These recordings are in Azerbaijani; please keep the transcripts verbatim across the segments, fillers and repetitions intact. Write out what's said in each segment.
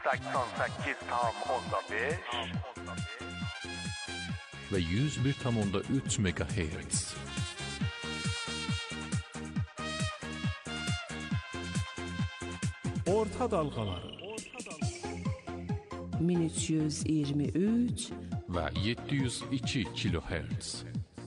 səksən səkkiz tam onda beş ve yüz bir tam onda üç megahertz. Orta dalgaları min üç yüz iyirmi üç ve yedi yüz iki kilohertz.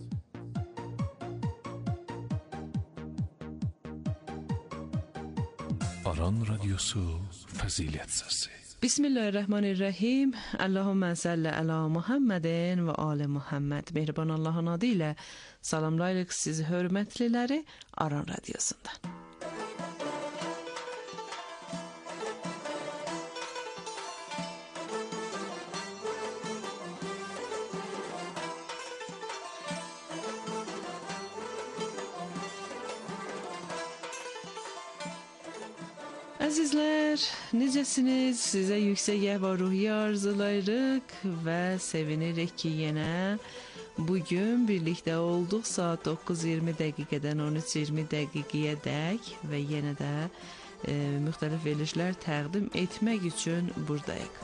Aran Radyosu Fazilet Sesi. Bismillahirrahmanirrahim. Allahümme salli ala Muhammedin ve ali Muhammed. Mehriban Allah'ın adıyla salamlayırıq sizi hörmətliləri Aran Radyosundan. Əzizlər, necəsiniz? Sizə yüksək əhval-ruhiyyə arzulayırıq və sevinirik ki, yenə bugün birlikdə olduq saat doqquz iyirmi dəqiqədən on üç iyirmi dəqiqəyə dək və yenə də e, müxtəlif verilişlər təqdim etmək üçün buradayıq.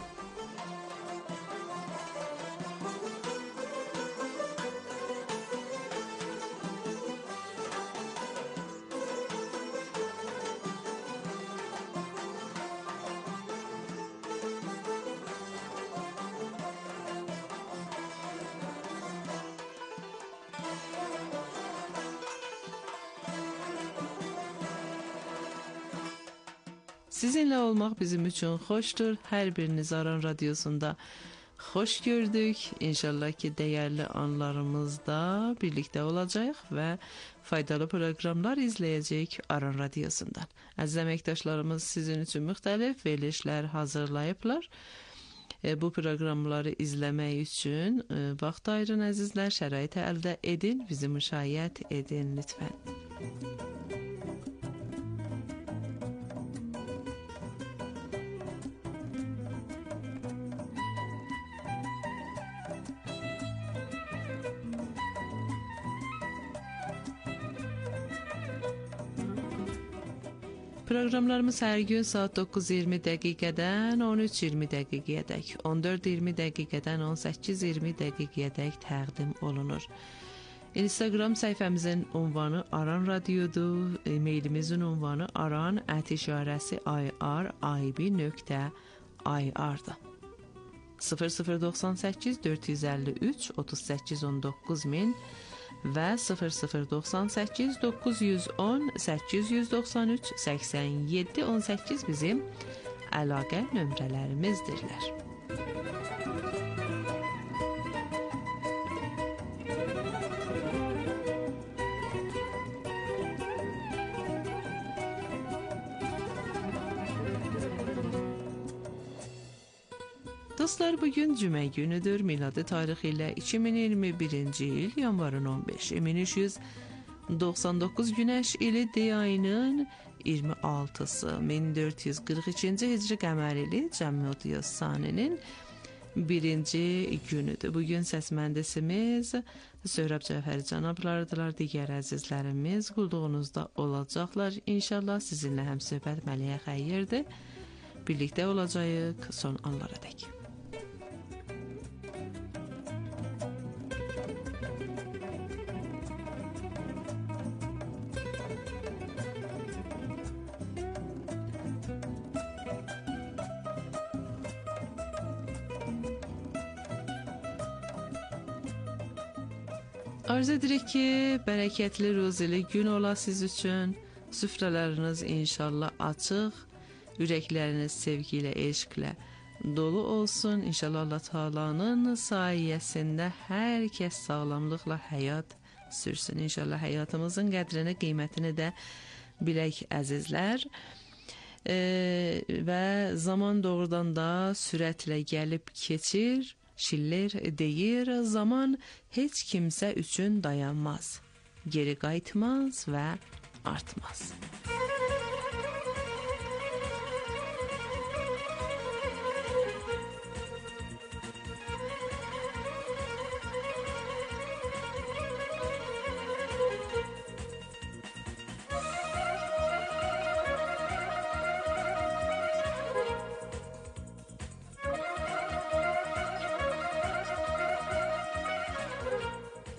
Sizinle olmak bizim için hoştur. Her biriniz Aran Radyosu'nda hoş gördük. İnşallah ki değerli anlarımızda birlikte olacağız ve faydalı programlar izleyecek Aran Radyosu'ndan. Aziz əməkdaşlarımız sizin için müxtəlif verilişlər hazırlayıblar. E, bu programları izlemək üçün e, vaxt ayırın əzizlər, şərait əldə edin, bizi müşahiət edin lütfen. Proqramlarımız hər gün saat doqquz iyirmi dəqiqədən on üç iyirmi dəqiqəyədək, on dörd iyirmi dəqiqədən on səkkiz iyirmi dəqiqəyədək təqdim olunur. Instagram səhifəmizin ünvanı Aran Radyodur, e-mailimizin ünvanı aran ət işarəsi ir nöqtə ir-dır. sıfır sıfır doxsan səkkiz dörd yüz əlli üç otuz səkkiz on doqquz min və sıfır sıfır doxsan səkkiz doqquz yüz on səkkiz yüz doxsan üç səksən yeddi on səkkiz bizim əlaqə nömrələrimizdirlər. Dostlar, bugün cümə günüdür. Miladi tarixi ilə iki min iyirmi birinci il yanvarın on beşi, min üç yüz doxsan doqquz günəş ili D ayının iyirmi altısı, min dörd yüz qırx ikinci hicri qəmər ili Cəmmudiyyə Saninin birinci günüdür. Bugün səs mühəndisimiz Söhrəb Cəfəri cənablarıdırlar. Digər əzizlərimiz qulluğunuzda olacaqlar. İnşallah sizinlə həm söhbət Məliyə xəyirdir. Birlikdə olacağıq son anlara dək. Arzu edirik ki, bərəkətli, ruzili gün ola siz üçün. Süfrələriniz inşallah açıq, ürəkləriniz sevgi ilə, eşqlə dolu olsun. İnşallah Allah Taala'nın sayəsində hər kəs sağlamlıqla həyat sürsün. İnşallah həyatımızın qədrini, qiymətini də bilək əzizlər. Ee, və zaman doğrudan da sürətlə gəlib keçir. Şiller deyir, zaman heç kimsə üçün dayanmaz, geri qayıtmaz və artmaz.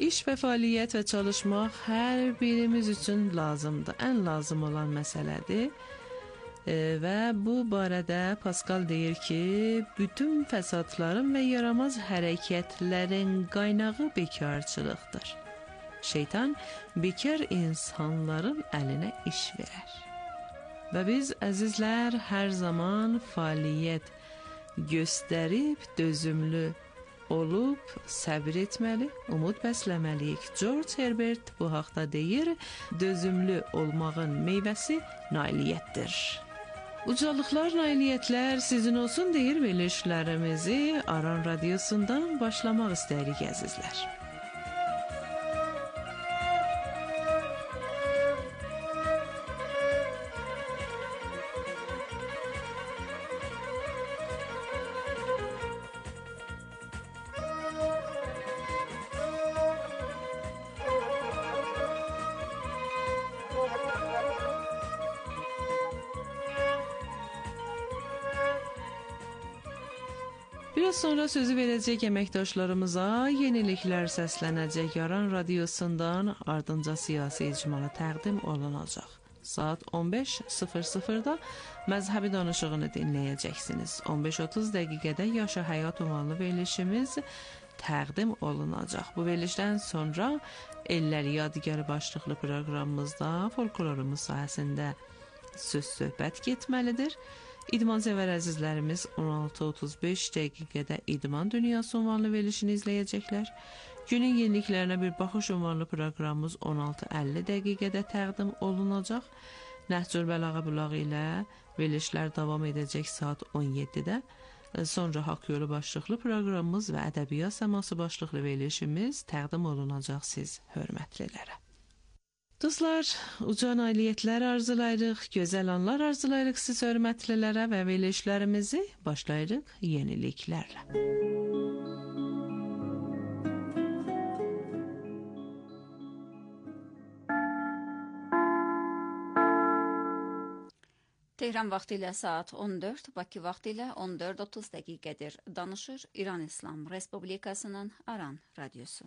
İş və fəaliyyət və çalışmaq hər birimiz üçün lazımdır. Ən lazım olan məsələdir. E, və bu barədə Pascal deyir ki, bütün fəsadların və yaramaz hərəkətlərin qaynağı bekarçılıqdır. Şeytan bekar insanların əlinə iş verər. Və biz əzizlər hər zaman fəaliyyət göstərib dözümlü olub səbir etməli, umud bəsləməliyik. George Herbert bu haqda deyir, dözümlü olmağın meyvəsi nailiyyətdir. Ucalıqlar, nailiyyətlər sizin olsun deyir verilişlərimizi Aran Radiosundan başlamaq istəyirik əzizlər. Biraz sonra sözü verəcək əməkdaşlarımıza yeniliklər səslənəcək Aran Radiosundan, ardınca siyasi icmalı təqdim olunacaq. Saat on beş sıfır sıfırda məzhəbi danışığını dinləyəcəksiniz. on beş otuz dəqiqədə Yaşa Həyat ünvanlı verilişimiz təqdim olunacaq. Bu verilişdən sonra Ellər Yadigarı başlıqlı proqramımızda folklorumuz sahəsində söz-söhbət getməlidir. İdman sevər əzizlərimiz on altı otuz beş dəqiqədə İdman Dünyası ünvanlı verilişini izləyəcəklər. Günün yeniliklərinə bir baxış ünvanlı proqramımız on altı əlli dəqiqədə təqdim olunacaq. Nəhcur Bəlağa Bulağı ilə verilişlər davam edəcək saat on yeddidə. Sonra Haqq Yolu başlıqlı proqramımız və Ədəbiyyat Səması başlıqlı verilişimiz təqdim olunacaq siz hörmətlilərə. Dostlar, uca nailiyyətlər arzulayırıq, gözəl anlar arzulayırıq siz hörmətlilərə və verilişlərimizi başlayırıq yeniliklərlə. Tehran vaxtı ilə saat on dörd, Bakı vaxtı ilə on dörd otuz dəqiqədir. Danışır İran İslam Respublikasının Aran Radyosu.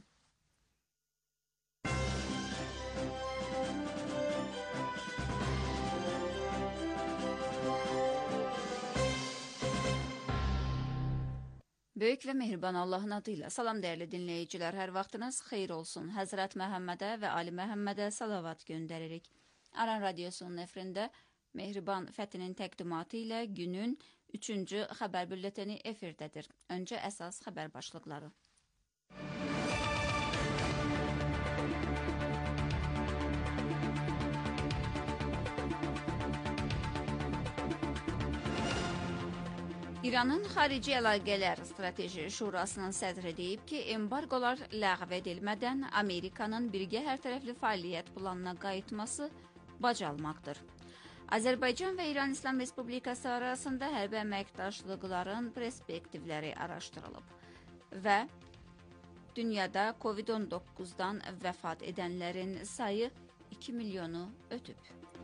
Böyük və mehriban Allahın adıyla salam dəyərli dinləyicilər, hər vaxtınız xeyir olsun. Həzrət Məhəmmədə və Ali Məhəmmədə salavat göndəririk. Aran Radyosunun efrində Mehriban Fətinin təqdimatı ilə günün üçüncü xəbər bülleteni efirdədir. Öncə əsas xəbər başlıqları. İranın Xarici Əlaqələr Strateji Şurasının sədri deyib ki, embargolar ləğv edilmədən Amerikanın birgə hərtərəfli fəaliyyət planına qayıtması bacalmaqdır. Azərbaycan və İran İslam Respublikası arasında hərbi əməkdaşlıqların perspektivləri araşdırılıb və dünyada kovid on doqquzdan vəfat edənlərin sayı iki milyonu ötüb.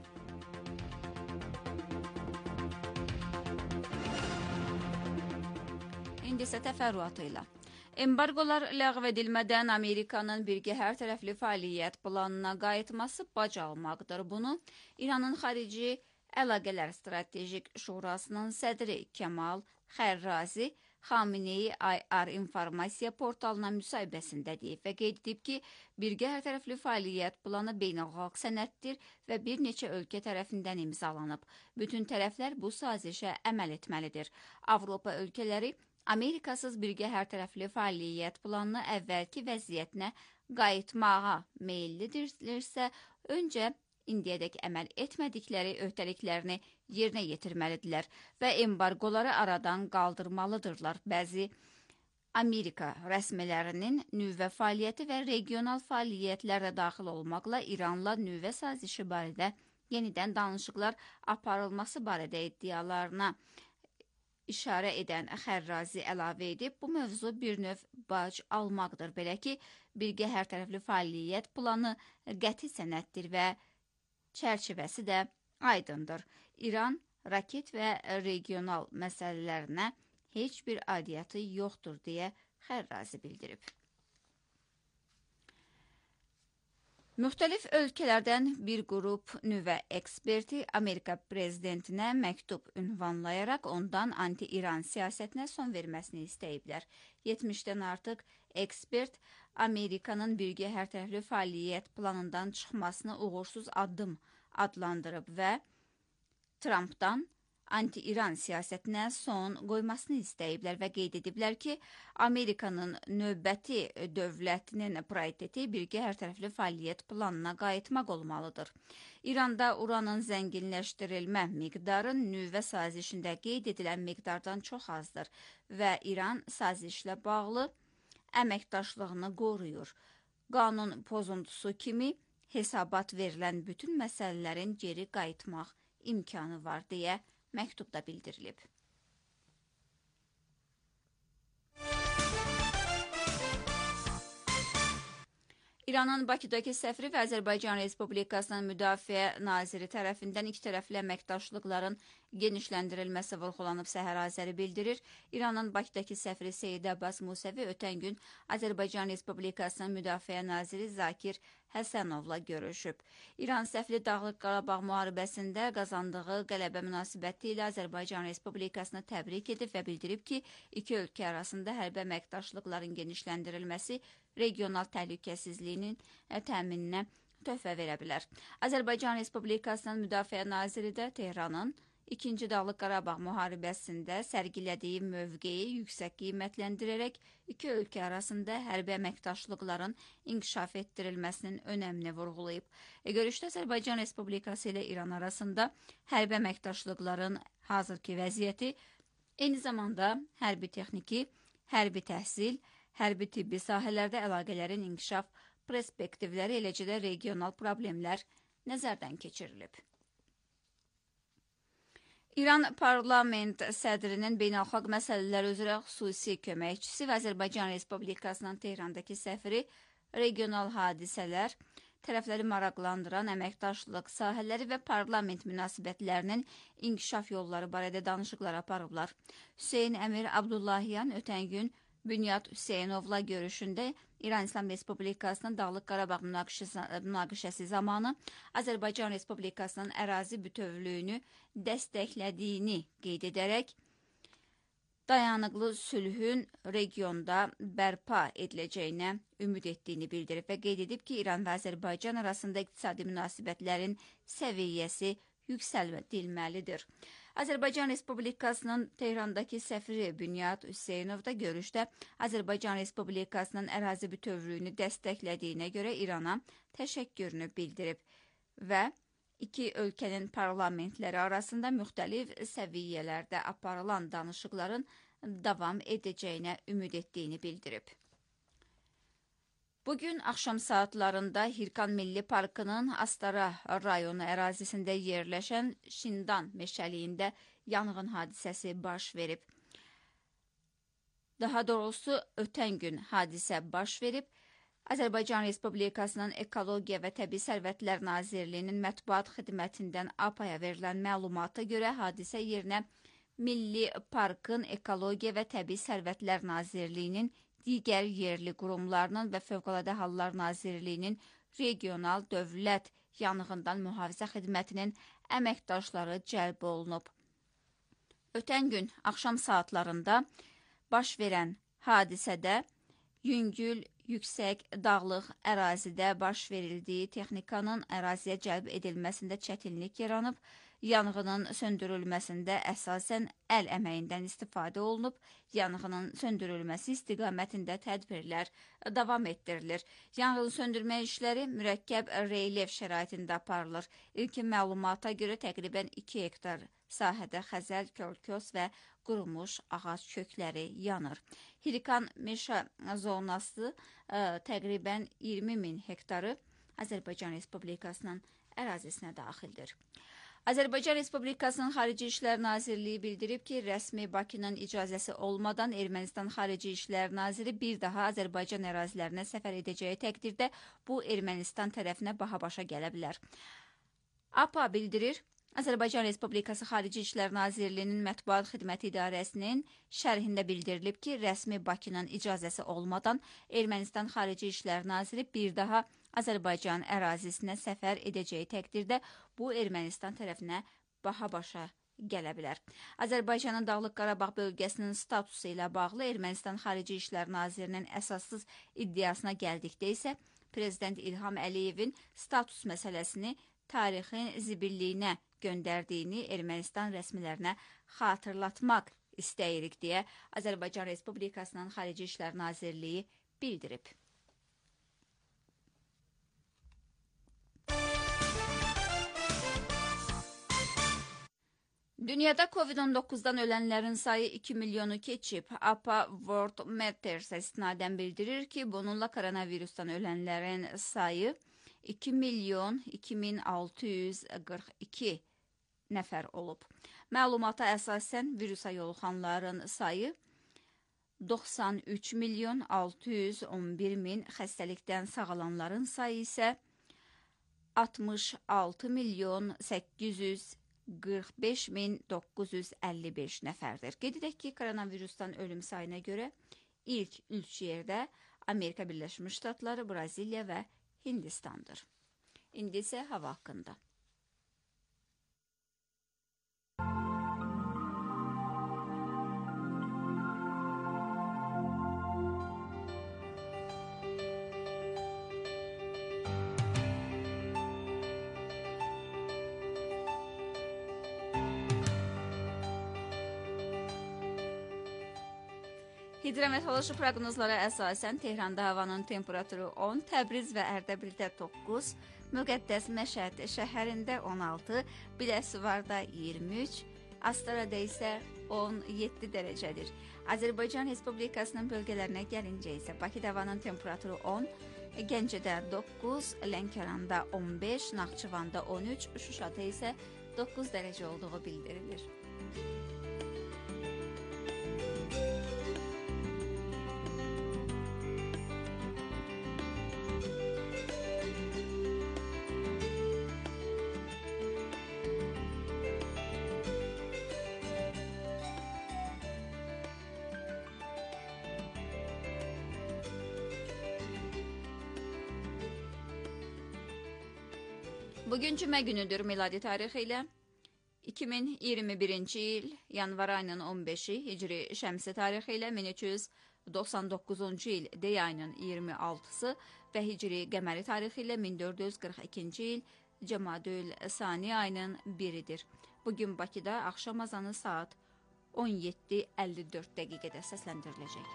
İndi isə təfərrüatı ilə. Embargolar ləğv edilmədən Amerikanın birgə hərtərəfli fəaliyyət planına qayıtması bacalmaqdır. Bunu İranın Xarici Əlaqələr Stratejik Şurasının sədri Kəmal Xərrazi Xamenei I R informasiya portalına müsahibəsində deyib və qeyd edib ki, birgə hərtərəfli fəaliyyət planı beynəlxalq sənəddir və bir neçə ölkə tərəfindən imzalanıb. Bütün tərəflər bu sazişə əməl etməlidir. Avropa ölkələri Amerikasız birgə hərtərəfli fəaliyyət planını əvvəlki vəziyyətinə qayıtmağa meyillidirsə, öncə indiyədək əməl etmədikləri öhdəliklərini yerinə yetirməlidirlər və embargoları aradan qaldırmalıdırlar. Bəzi Amerika rəsmilərinin nüvə fəaliyyəti və regional fəaliyyətlərə daxil olmaqla İranla nüvə sazişi barədə yenidən danışıqlar aparılması barədə iddialarına işarə edən Xərrazi əlavə edib, bu mövzu bir növ bac almaqdır. Belə ki, birgə hərtərəfli fəaliyyət planı qəti sənəddir və çərçivəsi də aydındır. İran raket və regional məsələlərinə heç bir aidiyyatı yoxdur deyə Xərrazi bildirib. Müxtəlif ölkələrdən bir qrup nüvə eksperti Amerika prezidentinə məktub ünvanlayaraq ondan anti-İran siyasətinə son verməsini istəyiblər. yetmişdən artıq ekspert Amerikanın birgə hərtərəfli fəaliyyət planından çıxmasını uğursuz addım adlandırıb və Trumpdan anti-İran siyasətinə son qoymasını istəyiblər və qeyd ediblər ki, Amerikanın növbəti dövlətinin prioriteti birgə hərtərəfli fəaliyyət planına qayıtmaq olmalıdır. İranda uranın zənginləşdirilmə miqdarı nüvə sazişində qeyd edilən miqdardan çox azdır və İran sazişlə bağlı əməkdaşlığını qoruyur. Qanun pozuntusu kimi hesabat verilən bütün məsələlərin geri qayıtmaq imkanı var deyə məktubda bildirilib. İranın Bakıdakı səfiri və Azərbaycan Respublikasının Müdafiə Naziri tərəfindən iki tərəfli əməkdaşlıqların genişləndirilməsi vurğulanıb Səhər Azəri bildirir. İranın Bakıdakı səfiri Seyid Abbas Musəvi ötən gün Azərbaycan Respublikasının Müdafiə Naziri Zakir Həsənovla görüşüb. İran səfiri Dağlıq Qarabağ müharibəsində qazandığı qələbə münasibəti ilə Azərbaycan Respublikasını təbrik edib və bildirib ki, iki ölkə arasında hərbi əməkdaşlıqların genişləndirilməsi regional təhlükəsizliyinin təmininə töhfə verə bilər. Azərbaycan Respublikasının Müdafiə Naziri də Tehranın İkinci Dağlıq Qarabağ müharibəsində sərgilədiyi mövqeyi yüksək qiymətləndirərək iki ölkə arasında hərbi əməkdaşlıqların inkişaf etdirilməsinin önəmini vurğulayıb. E, görüşdə Azərbaycan Respublikası ilə İran arasında hərbi əməkdaşlıqların hazırki vəziyyəti, eyni zamanda hərbi texniki, hərbi təhsil, hərbi tibbi sahələrdə əlaqələrin inkişaf perspektivləri, eləcə də regional problemlər nəzərdən keçirilib. İran Parlament sədrinin beynəlxalq məsələlər üzrə xüsusi köməkçisi və Azərbaycan Respublikasının Tehrandakı səfiri regional hadisələr, tərəfləri maraqlandıran əməkdaşlıq sahələri və parlament münasibətlərinin inkişaf yolları barədə danışıqlar aparıblar. Hüseyn Əmir Abdullahyan ötən gün Bünyat Hüseynovla görüşündə İran İslam Respublikasının Dağlıq Qarabağ münaqişəsi zamanı Azərbaycan Respublikasının ərazi bütövlüyünü dəstəklədiyini qeyd edərək, dayanıqlı sülhün regionda bərpa ediləcəyinə ümid etdiyini bildirib və qeyd edib ki, İran və Azərbaycan arasında iqtisadi münasibətlərin səviyyəsi yüksəldilməlidir. Azərbaycan Respublikasının Tehrandakı səfiri Bünyat Hüseynov da görüşdə Azərbaycan Respublikasının ərazi bütövlüyünü dəstəklədiyinə görə İrana təşəkkürünü bildirib və iki ölkənin parlamentləri arasında müxtəlif səviyyələrdə aparılan danışıqların davam edəcəyinə ümid etdiyini bildirib. Bugün axşam saatlarında Hirkan Milli Parkının Astara rayonu ərazisində yerləşən Şindan meşəliyində yanğın hadisəsi baş verib. Daha doğrusu ötən gün hadisə baş verib. Azərbaycan Respublikasının Ekologiya və Təbii Sərvətlər Nazirliyinin mətbuat xidmətindən A P A-ya verilən məlumata görə hadisə yerinə Milli Parkın Ekologiya və Təbii Sərvətlər Nazirliyinin digər yerli qurumlarının və Fövqəladə Hallar Nazirliyinin regional dövlət yanğından mühafizə xidmətinin əməkdaşları cəlb olunub. Ötən gün axşam saatlarında baş verən hadisədə yüngül, yüksək, dağlıq ərazidə baş verildiyi texnikanın əraziyə cəlb edilməsində çətinlik yaranıb, yanğının söndürülməsində əsasən əl əməyindən istifadə olunub, yanğının söndürülməsi istiqamətində tədbirlər davam etdirilir. Yanğın söndürmə işləri mürəkkəb relyef şəraitində aparılır. İlkin məlumata görə təqribən iki hektar sahədə xəzəl, kölkos və qurumuş ağac kökləri yanır. Hirkan meşə zonası ə, təqribən iyirmi min hektarı Azərbaycan Respublikasının ərazisinə daxildir. Azərbaycan Respublikasının Xarici İşlər Nazirliyi bildirib ki, rəsmi Bakının icazəsi olmadan Ermənistan Xarici İşlər Naziri bir daha Azərbaycan ərazilərinə səfər edəcəyi təqdirdə bu Ermənistan tərəfinə baha başa gələ bilər. A P A bildirir, Azərbaycan Respublikası Xarici İşlər Nazirliyinin Mətbuat Xidməti İdarəsinin şərhində bildirilib ki, rəsmi Bakının icazəsi olmadan Ermənistan Xarici İşlər Naziri bir daha Azərbaycan ərazisinə səfər edəcəyi təqdirdə bu Ermənistan tərəfinə baha başa gələ bilər. Azərbaycanın Dağlıq Qarabağ bölgəsinin statusu ilə bağlı Ermənistan Xarici İşlər Nazirinin əsassız iddiasına gəldikdə isə Prezident İlham Əliyevin status məsələsini tarixin zibilliyinə göndərdiyini Ermənistan rəsmilərinə xatırlatmaq istəyirik deyə Azərbaycan Respublikasının Xarici İşlər Nazirliyi bildirib. Dünyada kovid on doqquzdan ölənlərin sayı iki milyonu keçib. A P A World Matters istinadən bildirir ki, bununla koronavirusdan ölənlərin sayı iki milyon iki min altı yüz qırx iki nəfər olub. Məlumata əsasən virusa yoluxanların sayı doxsan üç milyon altı yüz on bir min, xəstəlikdən sağalanların sayı isə altmış altı milyon səkkiz yüz qırx beş min doqquz yüz əlli beş nəfərdir. Qeyd edək ki, koronavirusdan ölüm sayına görə ilk üç yerdə Amerika Birləşmiş Ştatları, Braziliya və Hindistandır. İndi isə hava haqqında. Hidrometeoroloji proqnozlara əsasən Tehranda havanın temperaturu on, Təbriz və Ərdəbildə doqquz, Müqəddəs Məşəd şəhərində on altı, Biləsuvarda iyirmi üç, Astarada isə on yeddi dərəcədir. Azərbaycan Respublikasının bölgələrinə gəlincə isə Bakıda havanın temperaturu on, Gəncədə doqquz, Lənkəranda on beş, Naxçıvanda on üç, Şuşada isə doqquz dərəcə olduğu bildirilir. Bugün cümə günüdür miladi tarixi ilə. iki min iyirmi birinci il yanvar ayının on beşi, hicri şəmsi tarixi ilə min üç yüz doxsan doqquzuncu il dey ayının iyirmi altısı və hicri qəməri tarixi ilə min dörd yüz qırx ikinci il Cəmadül Sani ayının biridir. Bugün Bakıda axşam azanı saat on yeddi əlli dörd dəqiqədə səsləndiriləcək.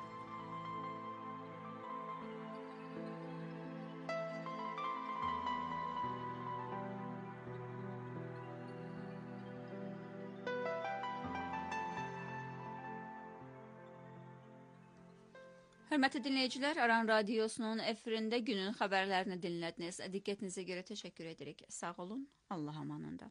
Hörmətli dinləyicilər, Aran Radiosunun efirində günün xəbərlərini dinlədiniz. Diqqətinizə görə təşəkkür edirik. Sağ olun, Allah amanında.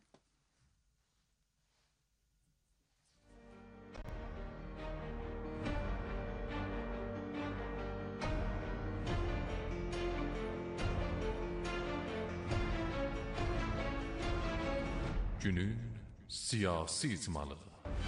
Günün siyasi icmalı.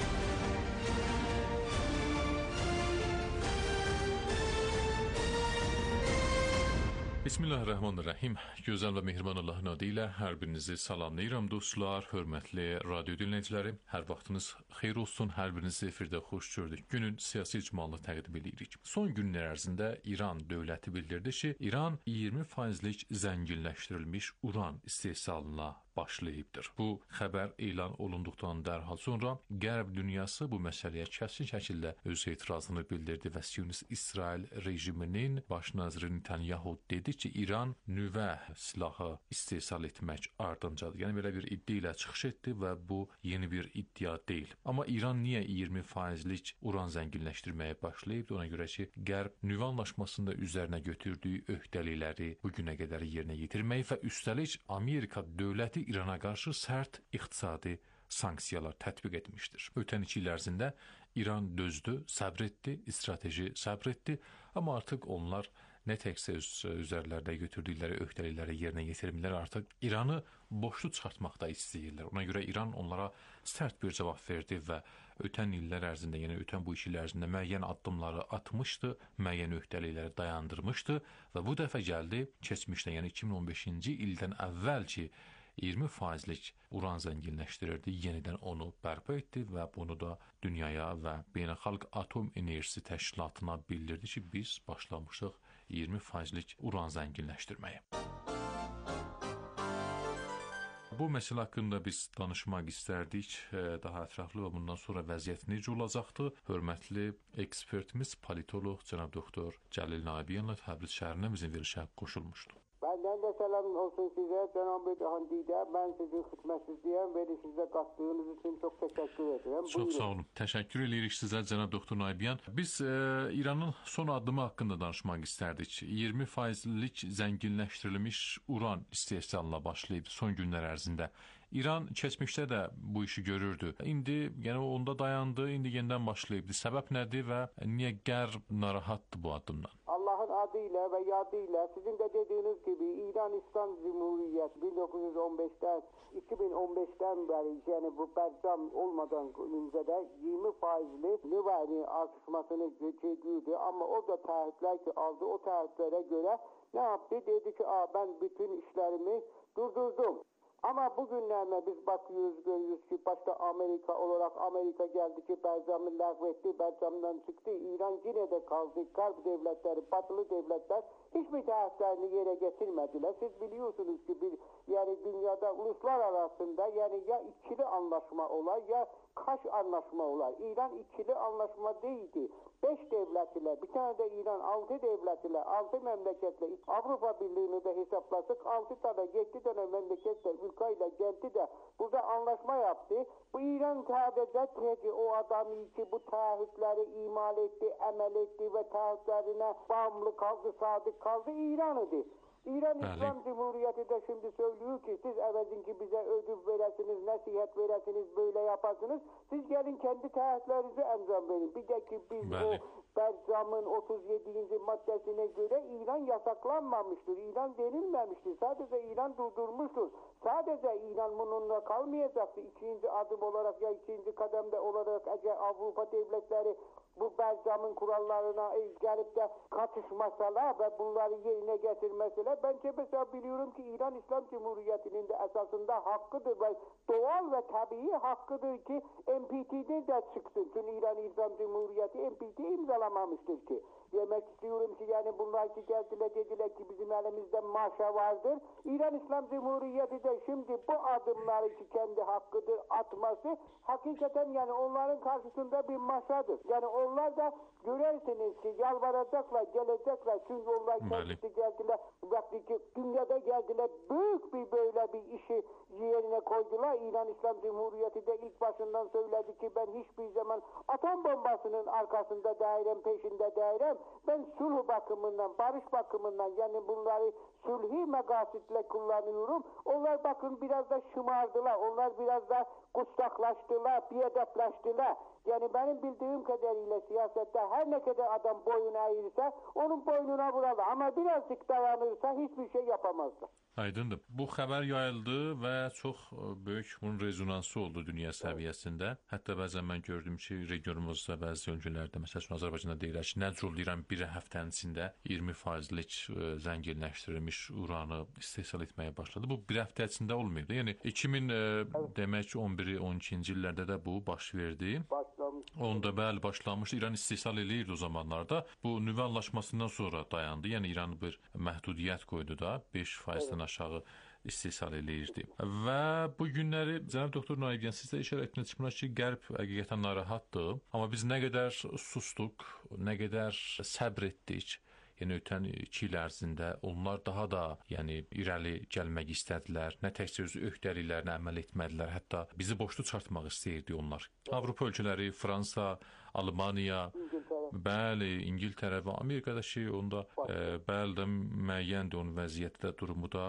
Bismillahirrahmanirrahim. Gözəl və mehriban Allahın adı ilə hər birinizi salamlayıram dostlar, hörmətli radio dinləyiciləri. Hər vaxtınız xeyir olsun, hər birinizi efirdə xoş gördük. Günün siyasi icmalını təqdim edirik. Son günlər ərzində İran dövləti bildirdi ki, İran iyirmi faizlik zənginləşdirilmiş uran istehsalına başlayıbdır. Bu xəbər elan olunduqdan dərhal sonra Qərb dünyası bu məsələyə kəsin şəkildə öz etirazını bildirdi və Siyonist İsrail rejiminin baş naziri Netanyahu dedi ki, İran nüvə silahı istehsal etmək ardıncadır. Yəni belə bir iddia ilə çıxış etdi və bu yeni bir iddia deyil. Amma İran niyə iyirmi faizlik uran zənginləşdirməyə başlayıb? Ona görə ki, Qərb nüvə anlaşmasında üzərinə götürdüyü öhdəlikləri bu günə qədər yerinə yetirmək və üstəlik Amerika dövləti İrana qarşı sərt iqtisadi sanksiyalar tətbiq etmişdir. Ötən iki il ərzində İran dözdü, səbr etdi, strateji səbr etdi, amma artıq onlar nə təkcə öz üzərlərində götürdükləri öhdəlikləri yerinə yetirmirlər, artıq İranı boşlu çıxartmaqda istəyirlər. Ona görə İran onlara sərt bir cavab verdi və ötən illər ərzində, yəni ötən bu iki il ərzində müəyyən addımları atmışdı, müəyyən öhdəlikləri dayandırmışdı və bu dəfə gəldi keçmişdə, yəni iki min on beşinci ildən əvvəlki iyirmi faizlik uran zənginləşdirirdi, yenidən onu bərpa etdi və bunu da dünyaya və Beynəlxalq Atom Enerjisi Təşkilatına bildirdi ki, biz başlamışıq iyirmi faizlik uran zənginləşdirməyə. Bu məsələ haqqında biz danışmaq istərdik daha ətraflı və bundan sonra vəziyyət necə olacaqdı? Hörmətli ekspertimiz, politoloq cənab doktor Cəlil Naibiyanla Təbriz şəhərindən bizim verilişə qoşulmuşdu. Benden de selam olsun size Cenab-ı Handide. Ben sizin xidmətinizliyəm. Verilişinizə qatdığınız üçün çox təşəkkür edirəm. Çox Buyurun. Sağ olun. Təşəkkür edirik sizə cənab doktor Naibiyan. Biz e, İranın son addımı haqqında danışmaq istərdik. iyirmi faizlik zənginləşdirilmiş uran istehsalına başlayıb son günlər ərzində. İran keçmişdə də bu işi görürdü. İndi yəni onda dayandı, indi yenidən başlayıbdı. Səbəb nədir və niyə Qərb narahatdır bu addımdan? Allah'ın adıyla ve yadıyla sizin de dediğiniz gibi İran İslam Cumhuriyeti bin dokuz yüz on beşten iki bin on beşten beri yani bu Berzam olmadan önce de yirmi faizli nüveni artışmasını çekiyordu ama o da taahhütler ki aldı, o taahhütlere göre ne yaptı? Dedi ki Aa, ben bütün işlerimi durdurdum. Ama bugünlerde biz bakıyoruz, görüyoruz ki başta Amerika olarak Amerika geldi ki Berzam'ı lağvetti, Berzam'dan çıktı. İran yine de kaldı. Garp devletleri, batılı devletler hiçbir taahhütlerini yere getirmediler. Siz biliyorsunuz ki bir yani dünyada uluslar arasında yani ya ikili anlaşma olar ya kaş anlaşma olar. İran ikili anlaşma değildi. Beş devlet ile bir tane de İran altı devlet ile altı memleketle Avrupa Birliği'ni de hesaplasak altı tane yedi tane memleketle ülkeyle geldi de burada anlaşma yaptı. Bu İran sadece o adamı ki bu taahhütleri imal etti, emel etti ve taahhütlerine bağımlı kaldı, sadık kaldı İran idi. İran İslam Cumhuriyeti de şimdi söylüyor ki siz evezin ki bize ödül veresiniz, nasihat veresiniz, böyle yaparsınız. Siz gelin kendi taahhütlerinizi enjam verin. Bir de ki biz Bəli. o Berzam'ın otuz yedinci maddesine göre İran yasaklanmamıştır. İran denilmemiştir. Sadece İran durdurmuştur. Sadece İran bununla kalmayacaktı. İkinci adım olarak ya ikinci kademde olarak eğer Avrupa devletleri bu Berzam'ın kurallarına gelip de katışmasalar ve bunları yerine getirmeseler bence mesela biliyorum ki İran İslam Cumhuriyeti'nin de esasında hakkıdır ve doğal ve tabii hakkıdır ki N P T'de de çıksın. Çünkü İran İslam Cumhuriyeti N P T imzalamamıştır ki. Demek istiyorum ki yani bunlar ki geldiler dediler ki bizim elimizde maşa vardır. İran İslam Cumhuriyeti de şimdi bu adımları ki kendi hakkıdır atması hakikaten yani onların karşısında bir maşadır. Yani onlar da görersiniz ki yalvaracaklar, gelecekler. Çünkü onlar kendisi geldiler. Vakti ki dünyada geldiler. Büyük bir böyle bir işi yerine koydular. İran İslam Cumhuriyeti de ilk başından söyledi ki ben hiçbir zaman atom bombasının arkasında değilim, peşinde değilim. Ben sulh bakımından, barış bakımından yani bunları sulhi megasitle kullanıyorum. Onlar bakın biraz da şımardılar. Onlar biraz da kustaklaştılar, biyedeplaştılar. Yani benim bildiğim kadarıyla siyasette her ne kadar adam boyunu eğirse onun boynuna vuralım. Ama birazcık dayanırsa hiçbir şey yapamazlar. Aydındır. Bu xəbər yayıldı və çox böyük bunun rezonansı oldu dünya səviyyəsində. Hətta bəzən mən gördüm ki, regionumuzda bəzi ölkələrdə, məsəl üçün Azərbaycanda deyirlər ki, necə oldu İran bir həftənin içində iyirmi faizlik zənginləşdirilmiş uranı istehsal etməyə başladı. Bu bir həftə içində olmayıb. Yəni iki min demək ki on bir on ikinci illərdə də bu baş verdi. Onda bəli başlamışdı. İran istehsal eləyirdi o zamanlarda. Bu nüvə anlaşmasından sonra dayandı. Yəni İran bir məhdudiyyət qoydu da beş faizdən aşağı istehsal eləyirdi. Və bu günləri cənab doktor Naibiyan siz də işarə etdiniz ki, Qərb həqiqətən narahatdır. Amma biz nə qədər sustuq, nə qədər səbr etdik. Yəni ötən iki il ərzində onlar daha da yəni irəli gəlmək istədilər. Nə təkcə öz öhdəliklərinə əməl etmədilər, hətta bizi boşlu çıxartmaq istəyirdi onlar. Avropa ölkələri, Fransa, Almaniya, bəli, İngiltərə və Amerikada şey onda e, bəli də müəyyəndir onun vəziyyəti də, durumu da.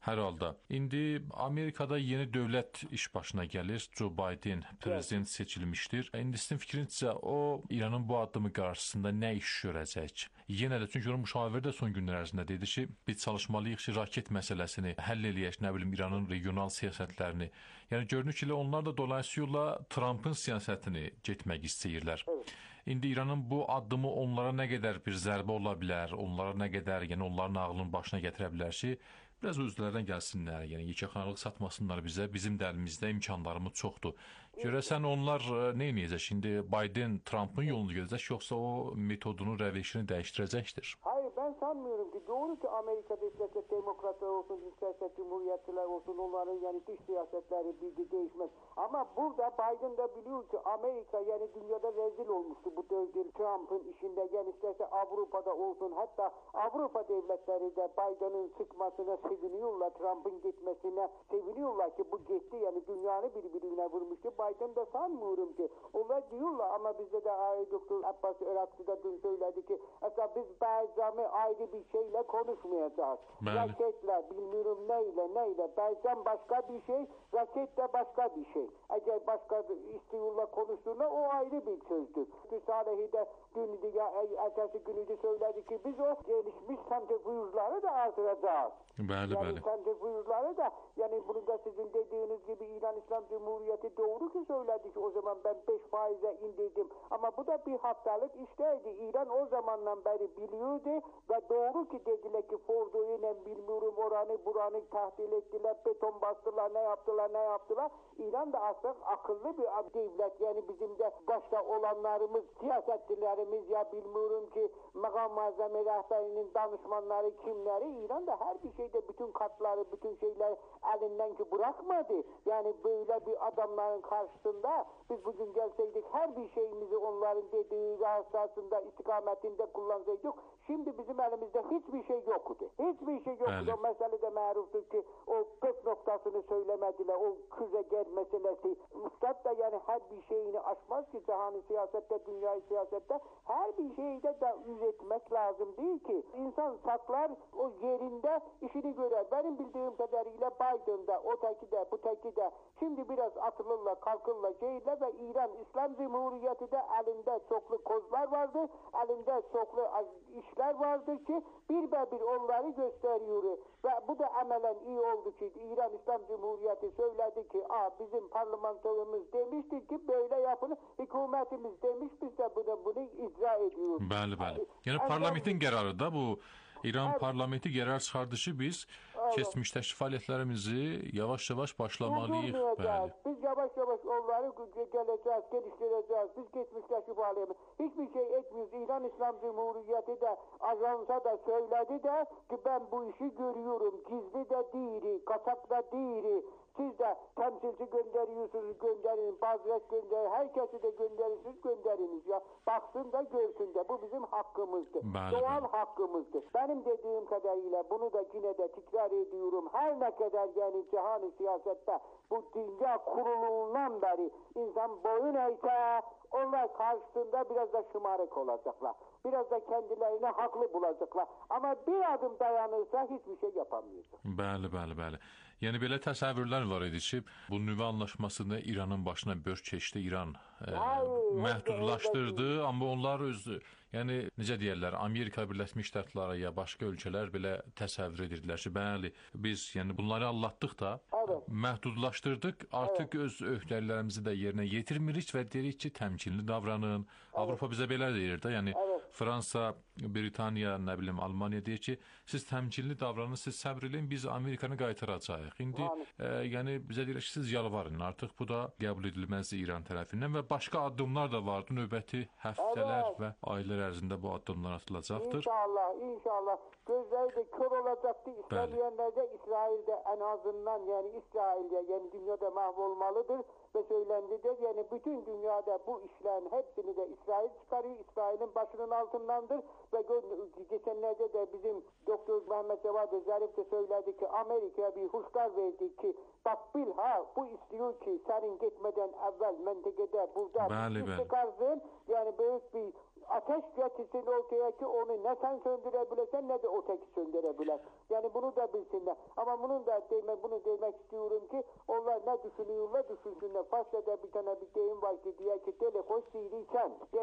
Hər halda indi Amerikada yeni dövlət iş başına gəlir. Joe Biden prezident seçilmişdir. İndi sizin fikrincə o İranın bu addımı qarşısında nə iş görəcək? Yenə də çünki onun müşaviri də son günlər ərzində dedi ki, biz çalışmalıyıq ki, raket məsələsini həll eləyək, nə bilim İranın regional siyasətlərini. Yəni görünür ki, onlar da dolayısıyla Trumpın siyasətini getmək istəyirlər. Evet. İndi İranın bu addımı onlara nə qədər bir zərbə ola bilər, onlara nə qədər, yəni onların ağlının başına gətirə bilər ki, biraz özlərindən gəlsinlər, yəni yekəxanalıq satmasınlar bizə, bizim də əlimizdə imkanlarımız çoxdur. Görəsən onlar nə edəcək? Şimdi Biden Trump'ın yolunu gedəcək, yoxsa o metodunu, rəvişini dəyişdirəcəkdir? Hayır, ben sanmıyorum ki. Doğru ki Amerika'da isterse demokratlar olsun, isterse cumhuriyetçiler olsun, onların yani dış siyasetleri bilgi değişmez. Ama burada Biden da biliyor ki Amerika yani dünyada rezil olmuştu bu dördün Trump'ın işinde. Yani isterse Avrupa'da olsun, hatta Avrupa devletleri de Biden'ın çıkmasına seviniyorlar, Trump'ın gitmesine seviniyorlar ki bu gitti, yani dünyanı birbirine vurmuştu. Biden da sanmıyorum ki. Onlar diyorlar ama bizde de ay, Doktor Abbas Irakçı da dün söyledi ki mesela biz Berzam'ı ayrı bir şeyle konuşmayacağız. Ben... Raketle bilmiyorum neyle neyle. Berzam başka bir şey, raket de başka bir şey. Eğer başka istiyorlar konuştuğunda o ayrı bir sözdür. Salih'i de dün ya ertesi günü de söyledi ki biz o gelişmiş santrifüjleri de artıracağız. Bəli, yani bəli. Santrifüjleri de yani bunu da sizin dediğiniz gibi İran İslam Cumhuriyeti doğru ki söyledi ki o zaman ben beş faize indirdim. Ama bu da bir haftalık işteydi. İran o zamandan beri biliyordu ve doğru ki dediler ki Fordo'yu ne bilmiyorum oranı buranı tahdil ettiler, beton bastılar, ne yaptılar ne yaptılar. İran da aslında akıllı bir devlet, yani bizim de başta olanlarımız, siyasetçilerimiz ya bilmiyorum ki makam malzeme rehberinin danışmanları kimleri, İran da her bir şeyde bütün katları, bütün şeyler elinden ki bırakmadı. Yani böyle bir adamların karşısında biz bugün gelseydik her bir şeyimizi onların dediği rahasasında, istikametinde kullansaydık, şimdi bizim elimizde hiçbir şey yoktu. Hiçbir şey yoktu. Evet. O mesele de maruftur ki o püf noktasını söylemediler. O küzegen meselesi. Üstad da yani her bir şeyini aşmaz ki cihanı siyasette, dünyayı siyasette her bir şeyde de üretmek lazım değil ki. İnsan saklar o yerinde işini görer. Benim bildiğim kadarıyla Biden'da, o teki de, bu teki de şimdi biraz atılırla, kalkırla, şeyle ve İran İslam Cumhuriyeti de elinde çoklu kozlar vardı. Elinde çoklu işler vardır ki bir be bir onları gösteriyor. Ve bu da amelen iyi oldu ki İran İslam Cumhuriyeti söyledi ki Aa, bizim parlamentomuz demişti ki böyle yapın, hükümetimiz demiş, biz de bunu, bunu icra ediyoruz. Bəli, bəli. Yəni parlamentin qərarı da bu. İran evet. Parlamenti qərar çıxardı ki biz evet. keçmişdəki fəaliyyətlərimizi yavaş-yavaş başlamalıyıq. Bəli. Biz yavaş-yavaş onları gələcəyiz, gelişdirəcəyiz. Biz keçmişdəki fəaliyyətimiz hiçbir şey etmiyoruz. İran İslam Cumhuriyeti de ajansa da söyledi de ki ben bu işi görüyorum. Gizli de değil, kaçak da değil. Siz de temsilci gönderiyorsunuz, gönderin, bazret gönderin, herkesi de gönderirsiniz, gönderiniz ya. Baksın da görsün de, bu bizim hakkımızdır. Bəli, doğal bəli. hakkımızdır. Benim dediğim kadarıyla bunu da yine de tekrar ediyorum. Her ne kadar yani cihan-ı siyasette bu dünya kurulundan beri insan boyun eğse, onlar karşısında biraz da şımarık olacaklar. Biraz da kendilerini haklı bulacaklar. Ama bir adım dayanırsa hiçbir şey yapamayacak. Bəli, bəli, bəli. Yəni belə təsəvvürlər var idi ki, bu nüvə anlaşmasını İranın başına börk keçdi, İran e, Hayır, məhdudlaşdırdı, amma onlar özü, yəni necə deyirlər, Amerika Birləşmiş Ştatları ya başqa ölkələr belə təsəvvür edirdilər ki, bəli, biz yəni bunları anlatdıq da, evet. məhdudlaşdırdıq, artıq evet. öz öhdəliklərimizi də yerinə yetirmirik və deyirik ki, təmkinli davranın. Evet. Avropa bizə belə deyir də, yəni evet. Fransa, Britaniya, nə bilim, Almaniya deyir ki, siz təmkinli davranın, siz səbr edin, biz Amerikanı qaytaracağıq. İndi e, yəni bizə deyir ki, siz yalvarın. Artıq bu da qəbul edilməzdir İran tərəfindən və başqa addımlar da vardı. Növbəti həftələr evet. və aylar ərzində bu addımlar atılacaqdır. İnşallah, inşallah. Gözləri də kör olacaqdı. İsrailiyənlər də İsraildə ən azından, yəni İsraildə, yəni dünyada mahvolmalıdır. Ve söylendi de yani bütün dünyada bu işlerin hepsini de İsrail çıkarıyor. İsrail'in başının altındandır. Ve geçenlerde de bizim Doktor Mehmet Cevat Zarif de söyledi ki Amerika'ya bir huşlar verdi ki bak bil ha bu istiyor ki senin gitmeden evvel mentekede burada bir çıkarsın. Yani büyük bir ateş getirsin ortaya ki onu ne sen söndürebilirsen ne de öteki söndürebilir. Yani bunu da bilsinler. Ama bunun da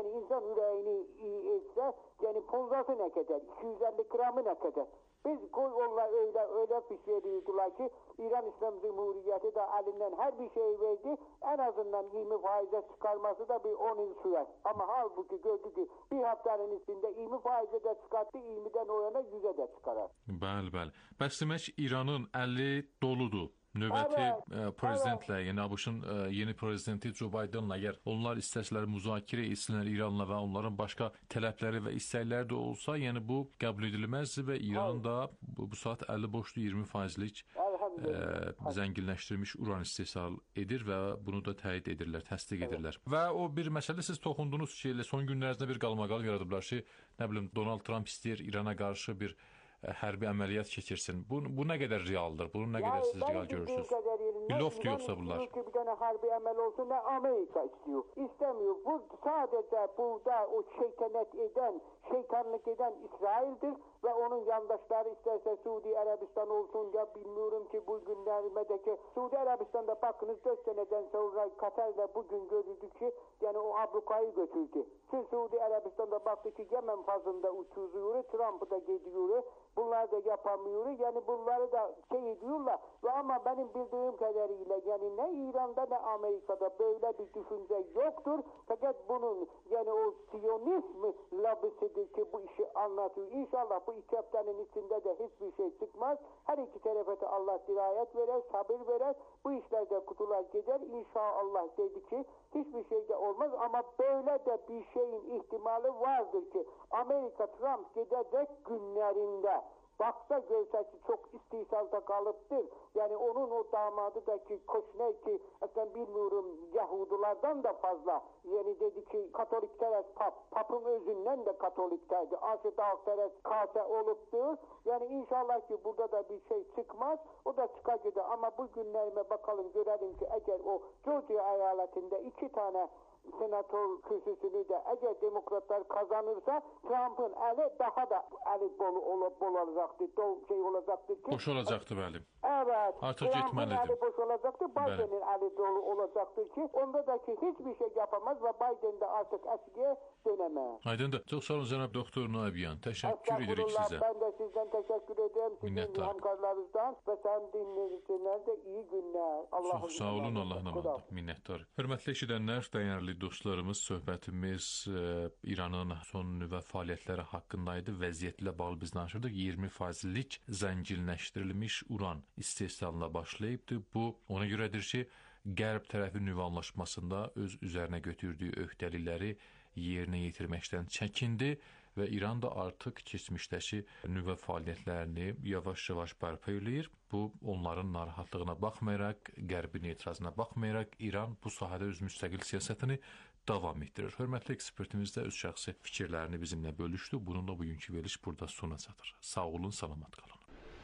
insan ürəyini etsə, yəni ponzası nə qədər, iki yüz əlli qramı nə qədər. Biz qoy onlar öyle öyle pişiriyordular ki İran İslam Cumhuriyeti de elinden her bir şey verdi. En azından yirmi faize çıkarması da bir on yıl sürer. Ama halbuki gördük ki bir haftanın içinde yirmi faize de çıkarttı, yirmiden o yana yüze de çıkarar. Bəli, bəli. Bəs demək İranın əli doludur. Növbəti evet, prezidentlə, evet. yəni ABŞ-ın yeni prezidenti Joe Biden'la əgər onlar istəsələr müzakirə etsinlər İranla və onların başqa tələbləri və istəkləri də olsa, yəni bu qəbul edilməzdir və İran da bu, bu saat əlli boşlu iyirmi faizlik ə, zənginləşdirilmiş uran istehsal edir və bunu da təyid edirlər, təsdiq evet. edirlər. Və o bir məsələ siz toxundunuz ki, son günlərzində bir qalmaqal yaradıblar ki, nə bilim Donald Trump istəyir İrana qarşı bir hərbi əməliyyat keçirsin. Bu, bu nə qədər realdır? Bunu nə qədər siz real görürsünüz? Bilofdur yoxsa bunlar? Ki bir dənə hərbi əməl olsun, nə Amerika istiyor. İstemiyor. Bu sadəcə burada o şeytanət edən, şeytanlık eden İsrail'dir ve onun yandaşları isterse Suudi Arabistan olsun ya bilmiyorum ki bu günlermedeki Suudi Arabistan'da bakınız dört seneden sonra Katar'da bugün görüldü ki yani o ablukayı götürdü. Siz Suudi Arabistan'da baktı ki Yemen fazında uçuruyor, Trump'ı da gidiyor. Bunlar da yapamıyor. Yani bunları da şey ediyorlar. Ve ama benim bildiğim kadarıyla yani ne İran'da ne Amerika'da böyle bir düşünce yoktur. Fakat bunun yani o Siyonizm lobisidir ki bu işi anlatıyor. İnşallah bu iki haftanın içinde de hiçbir şey çıkmaz. Her iki tarafa da Allah dirayet verer, sabır verer. Bu işlerde kutular gider. İnşallah dedi ki hiçbir şey de olmaz ama böyle de bir şeyin ihtimali vardır ki Amerika Trump gidecek günlerinde baksa görse ki çok istihsalda kalıptır. Yani onun o damadı da ki Koşner ki aslında bilmiyorum Yahudilerden de fazla. Yani dedi ki Katolik teres pap, papın özünden de Katoliklerdi. Aşı dağ teres kase oluptur. Yani inşallah ki burada da bir şey çıkmaz. O da çıkacak ama bu günlerime bakalım görelim ki eğer o Georgia eyaletinde iki tane senatör kürsüsünü de eğer demokratlar kazanırsa Trump'ın eli daha da eli bol olup bol olacaktır. Dol şey olacaktır ki. Boş olacaktı benim. Evet. Artık Trump'ın eli boş olacaktır. Biden'in eli dolu olacaktır ki onda da ki hiçbir şey yapamaz ve Biden de artık eskiye dönemez. Aydındır. Çok sağ olun Cenab Doktor Nabiyan. Teşekkür ederiz size. Ben de sizden teşekkür ederim. Sizin hamkarlarınızdan ve sen dinleyiciler de iyi günler. Allah Çox sağ olun. Allah'ın amanında. Minnətdar. Hörmətli eşidənlər, dəyərli dostlarımız, söhbətimiz e, İranın son nüvə fəaliyyətləri haqqında idi. Vəziyyətlə bağlı biz danışırdıq. iyirmi faizlik zənginləşdirilmiş uran istehsalına başlayıbdı. Bu ona görədir ki, Qərb tərəfi nüvə anlaşmasında öz üzərinə götürdüyü öhdəlikləri yerinə yetirməkdən çəkindi və İran da artıq keçmişdəki nüvə fəaliyyətlərini yavaş-yavaş bərpa eləyir. Bu, onların narahatlığına baxmayaraq, Qərbin etirazına baxmayaraq, İran bu sahədə öz müstəqil siyasətini davam etdirir. Hörmətli ekspertimiz də öz şəxsi fikirlərini bizimlə bölüşdü. Bununla bugünkü veriliş burada sona çatır. Sağ olun, salamat qalın.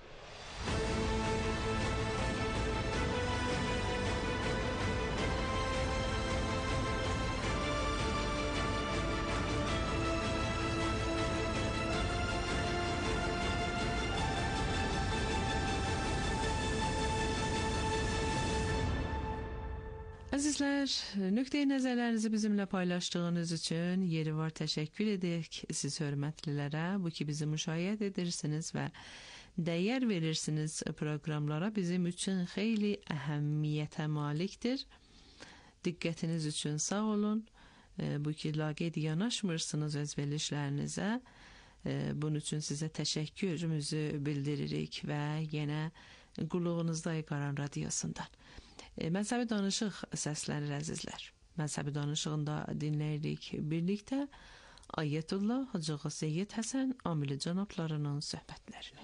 Əzizlər, nöqteyi nəzərlərinizi bizimlə paylaşdığınız üçün yeri var təşəkkür edirik siz hörmətlilərə. Bu ki bizi müşahidə edirsiniz və dəyər verirsiniz proqramlara bizim üçün xeyli əhəmiyyətə malikdir. Diqqətiniz üçün sağ olun. Bu ki laqeyd yanaşmırsınız öz verilişlərinizə. Bunun üçün sizə təşəkkürümüzü bildiririk və yenə qulluğunuzda Qaran Radiosundan. Məzhəbi danışıq səslənir əzizlər. Məzhəbi danışığında dinləyirik birlikdə Ayətullah Hacı Seyyid Həsən Amili cənablarının söhbətlərini.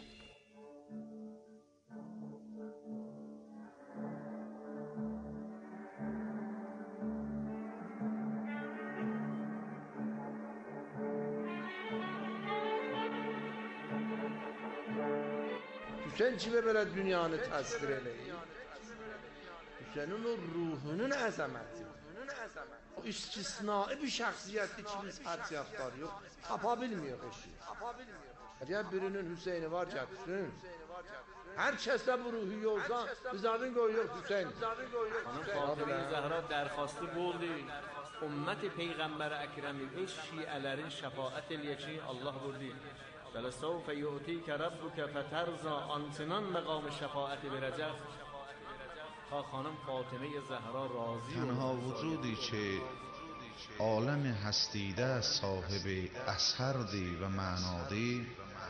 Hüseyin çivə belə dünyanı təsvir eləyir. Hüseyin'in o ruhunun əzəməti. O istisnai bir şəxsiyyətdir ki biz həcciyatlar yox. Tapa bilmiyoruz eşi. Əgər birinin Hüseyni var gətirsin, hər kəsdə bu ruhiyyə olsa, bizlərin qoyuyor Hüseyin. Xanım Fatıma Zəhra dərxastı boldi. Ümmət Peyğəmbər Əkrəmi öz şiələrin şəfaət eləyə ki, Allah buyurdu. وَلَسَوْفَ يُؤْتِيكَ رَبُّكَ فَتَرْضَىٰ آنچنان مقام شفاعت verəcək تا خانم فاطمه زهرا راضی. تنها وجودی که عالم هستیده صاحب اثردی و معنادی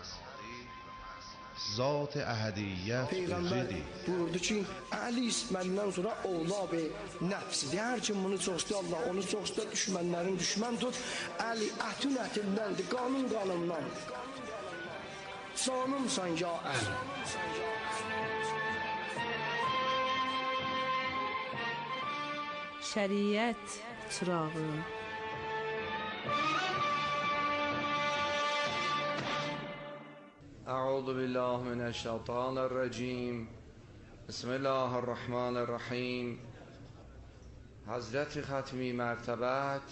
ذات احدیت Peyğəmbər buyurdu ki, Əli məndən sonra oğlab nəfsidir. Hər kim bunu çox istəyir, Allah onu çox istəyir, düşmənlərin düşmən tut. Əli ətün ətindəndir, qanun qanundan. Canımsan ya Əli. Şəriət çırağı. اعوذ بالله من الشیطان الرجیم بسم الله الرحمن الرحیم. حضرت ختمی مرتبت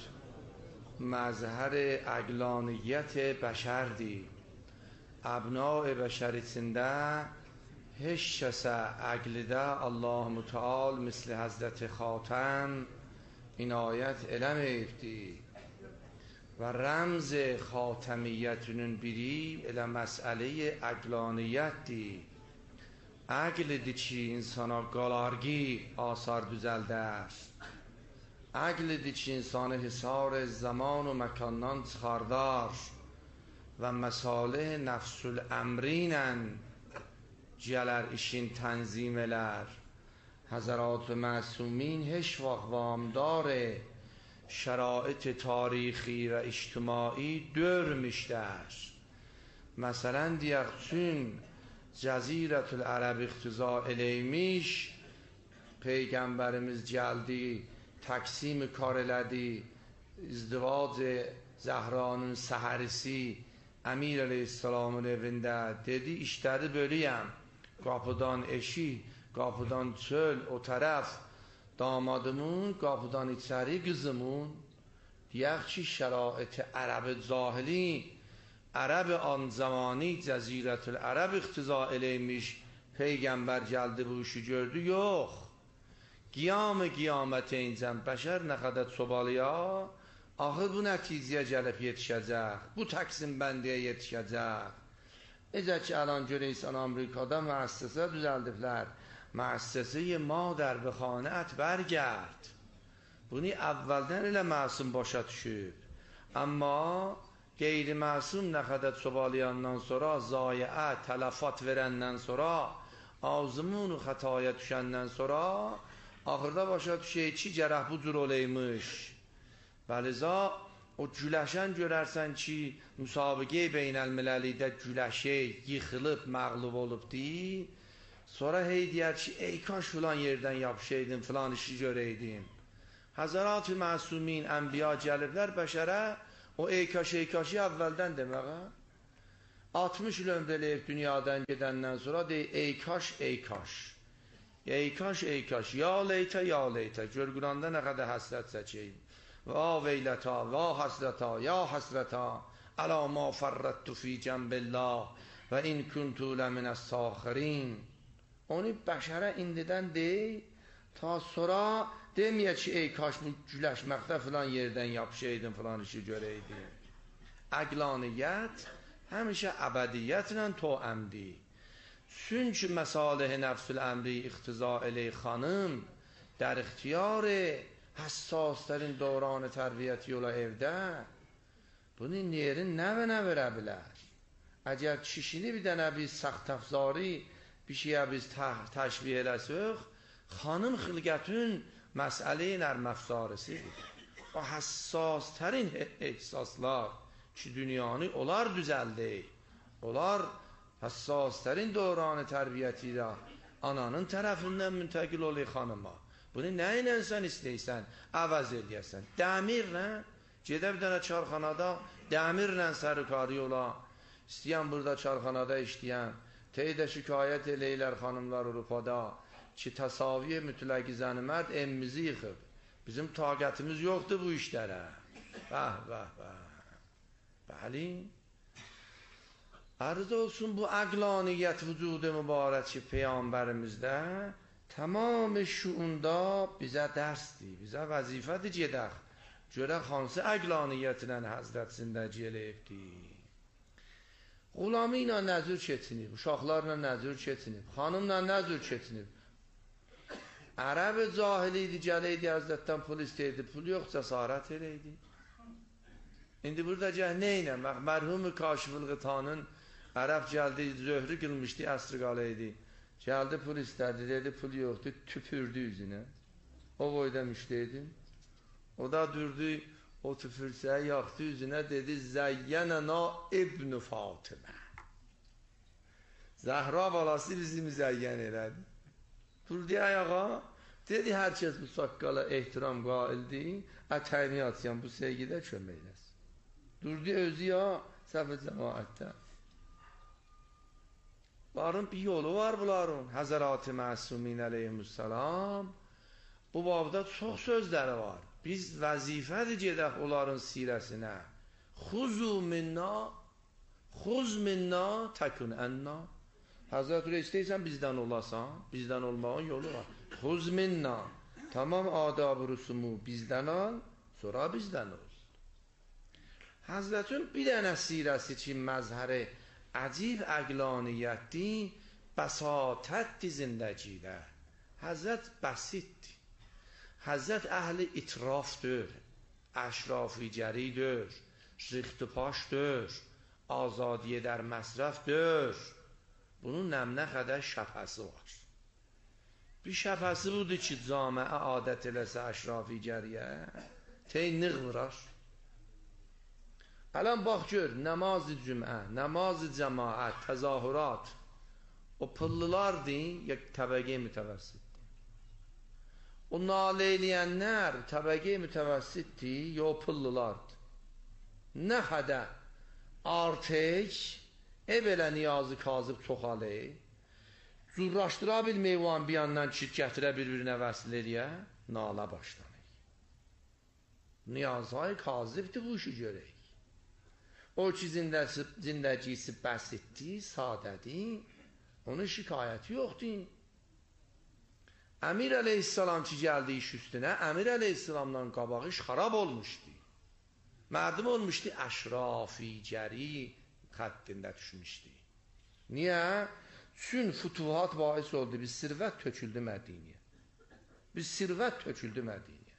مظهر عقلانیت بشر دی. ابناء بشر içində heç kəsə عقلdə Allah Müteal مثل حضرت خاتم inayət eləməyibdi. و رمز خاتمیتونun biri elə məsələ عقلانیتdir. عقلdir ki, insana qalargi asar düzəldər. عقلdir ki, insanı hisar zaman و məkandan çıxardar və məsalih nəfsül əmrinlə gələr işin tənzim elər. Həzərat məsumین heç vaxt vamdare شرایط تاریخی و اجتماعی görmüşlər. Məsələn deyək, çün Cəzirətül Ərəb iqtiza eləymiş, Peyğəmbərimiz gəldi, təqsim kar elədi, izdivac Zəhranın səhərisi Əmir əleyhissalamın evində dedi, işləri bölüyəm, qapıdan eşik, qapıdan çöl, o tərəf damadımون qapıdan içəri qızımون. deyək ki, şərait ərəb zahili, ərəb an zamani Cəzirətül Ərəb iqtiza eləymiş, Peyğəmbər gəldi bu işi gördü, yox. Qiyam-ı qiyamət incəm, bəşər nə qədər çobalıya, axır bu nəticəyə gəlib yetişəcək, bu təqsim bəndiyə yetişəcək. Necə ki, الان görəysən Amerikada müəssəsə düzəldiblər, müəssəsəyə مادر به خانه‌ات برگرد. Bunu əvvəldən elə məsum başa düşüb. Amma qeyri-məsum nə qədər çobalayandan sonra, zayiə, tələfat verəndən sonra, azımın xətaya düşəndən sonra, axırda başa düşək ki, gərək bu cür oleymiş. Bəliza, o güləşən görərsən ki, müsabiqə beynəlmiləlidə güləşək, yıxılıb, məğlub olub deyil. Sonra hey deyər ki, ey kaş filan yerdən yapışaydın, filan işi görəydin. Həzərat-ı məsumin, ənbiya gəliblər bəşərə, o ey kaş, ey kaşı əvvəldən deməqə. altmış il ömr eləyib dünyadan gedəndən sonra deyir, ey kaş, ey kaş. Ey kaş, ey kaş, ya leytə, ya leytə. Gör Quranda nə qədər həsrət çəkəyim. Və veylətə, və həsrətə, ya həsrətə, əla ma fərrəttu fi cəmbillah və in kuntu ləminəs saxirin. Onu bəşərə indidən deyil, ta sonra deməyə ki, ey kaş bu güləşməkdə filan yerdən yapışaydın, filan işi görəydin. Əqlaniyyət həmişə əbədiyyətlə toəmdir. Çünki məsalih nəfsül əmri iqtiza eley xanım, در اختیار həssaslərin dövranı tərbiyyəti yola evdə, bunu yerin nəvə nə verə bilər? Əgər kişini bir dənə biz səxt təfzari bir şeyə biz təşbih eləsək, xanım xilqətün məsələ-i nərməfzarisidir. O həssastərin ehsaslar ki, dünyanı onlar düzəldi. Onlar həssastərin dövranı tərbiyyəti ilə ananın tərəfindən müntəqil olur xanıma. Bunu nə ilə sən istəysən, əvəz eləyəsən. Dəmirlə, gedə bir dənə çarxanada, dəmirlə sərikari ola, istəyən burada çarxanada işləyən, teydə şikayət eləyirlər xanımlar Avropada ki, təsaviyə mütləqi zəni mərd emmimizi yıxıb. Bizim taqətimiz yoxdur bu işlərə. Bəh, bəh, bəh. Bəli. Arz olsun bu aqlaniyyət vücudu mübarək Peyğəmbərimizdə tamam şuunda bizə dərsdir, bizə vəzifədir gedək. Görək hansı aqlaniyyətlə Həzrət zindəci eləyibdir. Qulamı ilə nəzür keçinib, uşaqlarla nəzür keçinib, xanımla nəzür keçinib. Ərəb cahili idi, gələydi Həzrətdən pul istəyirdi, pul yox, cəsarət eləydi. İndi burada gəl nə ilə? Mərhum-ı Kaşif-ül-Ğıtanın Ərəb gəldi, zöhrü qılmışdı, əsr qaləydi. Gəldi pul istədi, dedi pul yoxdur, tüpürdü üzünə. O boyda müşteydim. O da durdu, o tüpürsəyə yaxdı üzünə, dedi Zəyyənəna İbn-i Fatimə. Zəhra balası bizi müzəyyən elədi. Durdu ayağa, dedi hər kəs bu saqqala ehtiram qaildir, ətəmiyyatyan bu sevgidə kömək eləsin. Durdu özü ya, səf-i cəmaətdə. Bunların bir yolu var bunların. Həzərat-ı Məsumin əleyhissalam. Bu babda çox sözləri var. Biz vəzifədir gedək onların sirəsinə. Xuzu minna, xuz minna, təkun ənna. Həzrət Ürə istəyirsən bizdən olasan, bizdən olmağın yolu var. Xuz minna, tamam adab-ı rüsumu bizdən al, sonra bizdən ol. Həzrətin bir dənə sirəsi ki, məzhəri əcib əqlaniyyətdir, bəsatətdir zindəcidə. Həzrət bəsitdir. Həzrət əhli itirafdır, əşrafigəridir, rixtipaşdır, azadiyə در məsrəfdir. Bunun nəmnə qədər şəfəsi var. Bir şəfəsi budur ki, camiə adət eləsə əşrafigəriyə, tey nığmırar. Ələn bax gör, namaz-ı cümə, namaz-ı cəmaət, təzahürat, o pıllılardır, ya təbəqə mütəvəssiddir. O nalə eləyənlər təbəqə mütəvəssiddir, ya o pıllılardır. Nə qədər artıq, ev elə niyazı kazıb çoxalı, zurraşdıra bilməyən bir yandan ki, gətirə bir-birinə vəsil eləyə, nalə başlanır. Niyazı kazibdir bu işi görək. O ki zindəcisi bəsitdir, sadədir, onun şikayəti yoxdur. Əmir əleyhissalam ki gəldi iş üstünə, Əmir əleyhissalamdan qabağı iş xarab olmuşdu. Mərdum olmuşdu, əşrafigəri xəttində düşmüşdü. Niyə? Çün fütuhat bahis oldu, bir sirvət töküldü Mədiniyə. Bir sirvət töküldü Mədiniyə.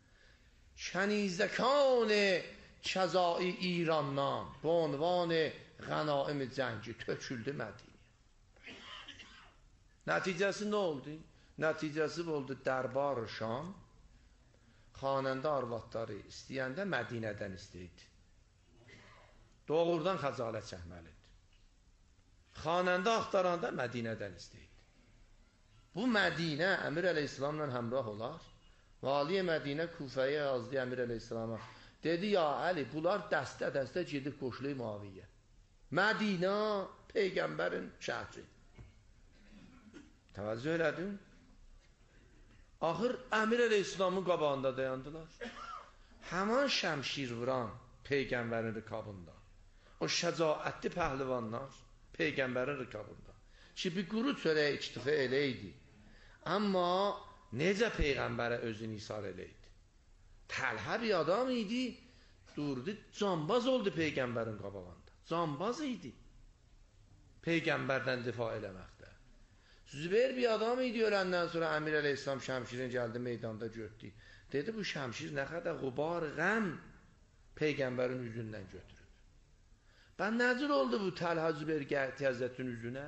Kənizəkan-ı Kəzai İrandan bu ünvan qənaim cəngi töküldü Mədiniyə. Nəticəsi nə oldu? Nəticəsi oldu dərbar Şam, xanəndə arvadları istəyəndə Mədinədən istəyirdi. Doğrudan xəcalət çəkməlidir. Xanəndə axtaranda Mədinədən istəyirdi. Bu Mədinə Əmir əleyhissalamla həmrah olar. Vali Mədinə Kufəyə yazdı Əmir əleyhissalama. Dedi, ya Əli, bunlar dəstə-dəstə gedib qoşulu Muaviyyə. Mədinə Peyğəmbərin şəhri. Təvəzzüh elədin. Axır Əmir əleyhissalamın qabağında dayandılar. Həman şəmşir vuran Peyğəmbərin rikabında. O şəcaətli pəhlivanlar Peyğəmbərin rikabında. Ki bir quru çörəyə iktifə eləydi. Amma necə Peyğəmbərə özünü isar eləydi? Təlhə bir adam idi, durdu, cambaz oldu Peyğəmbərin qabağında. Cambaz idi. Peyğəmbərdən difa eləməkdə. Zübeyir bir adam idi, öləndən sonra Əmir əleyhissalam şəmşirin gəldi, meydanda gördü. Dedi, bu şəmşir nə qədər qubar, qəm Peyğəmbərin üzündən götürüb. Bən nəcür oldu bu Təlhə Zübeyir gəldi Həzrətin üzünə?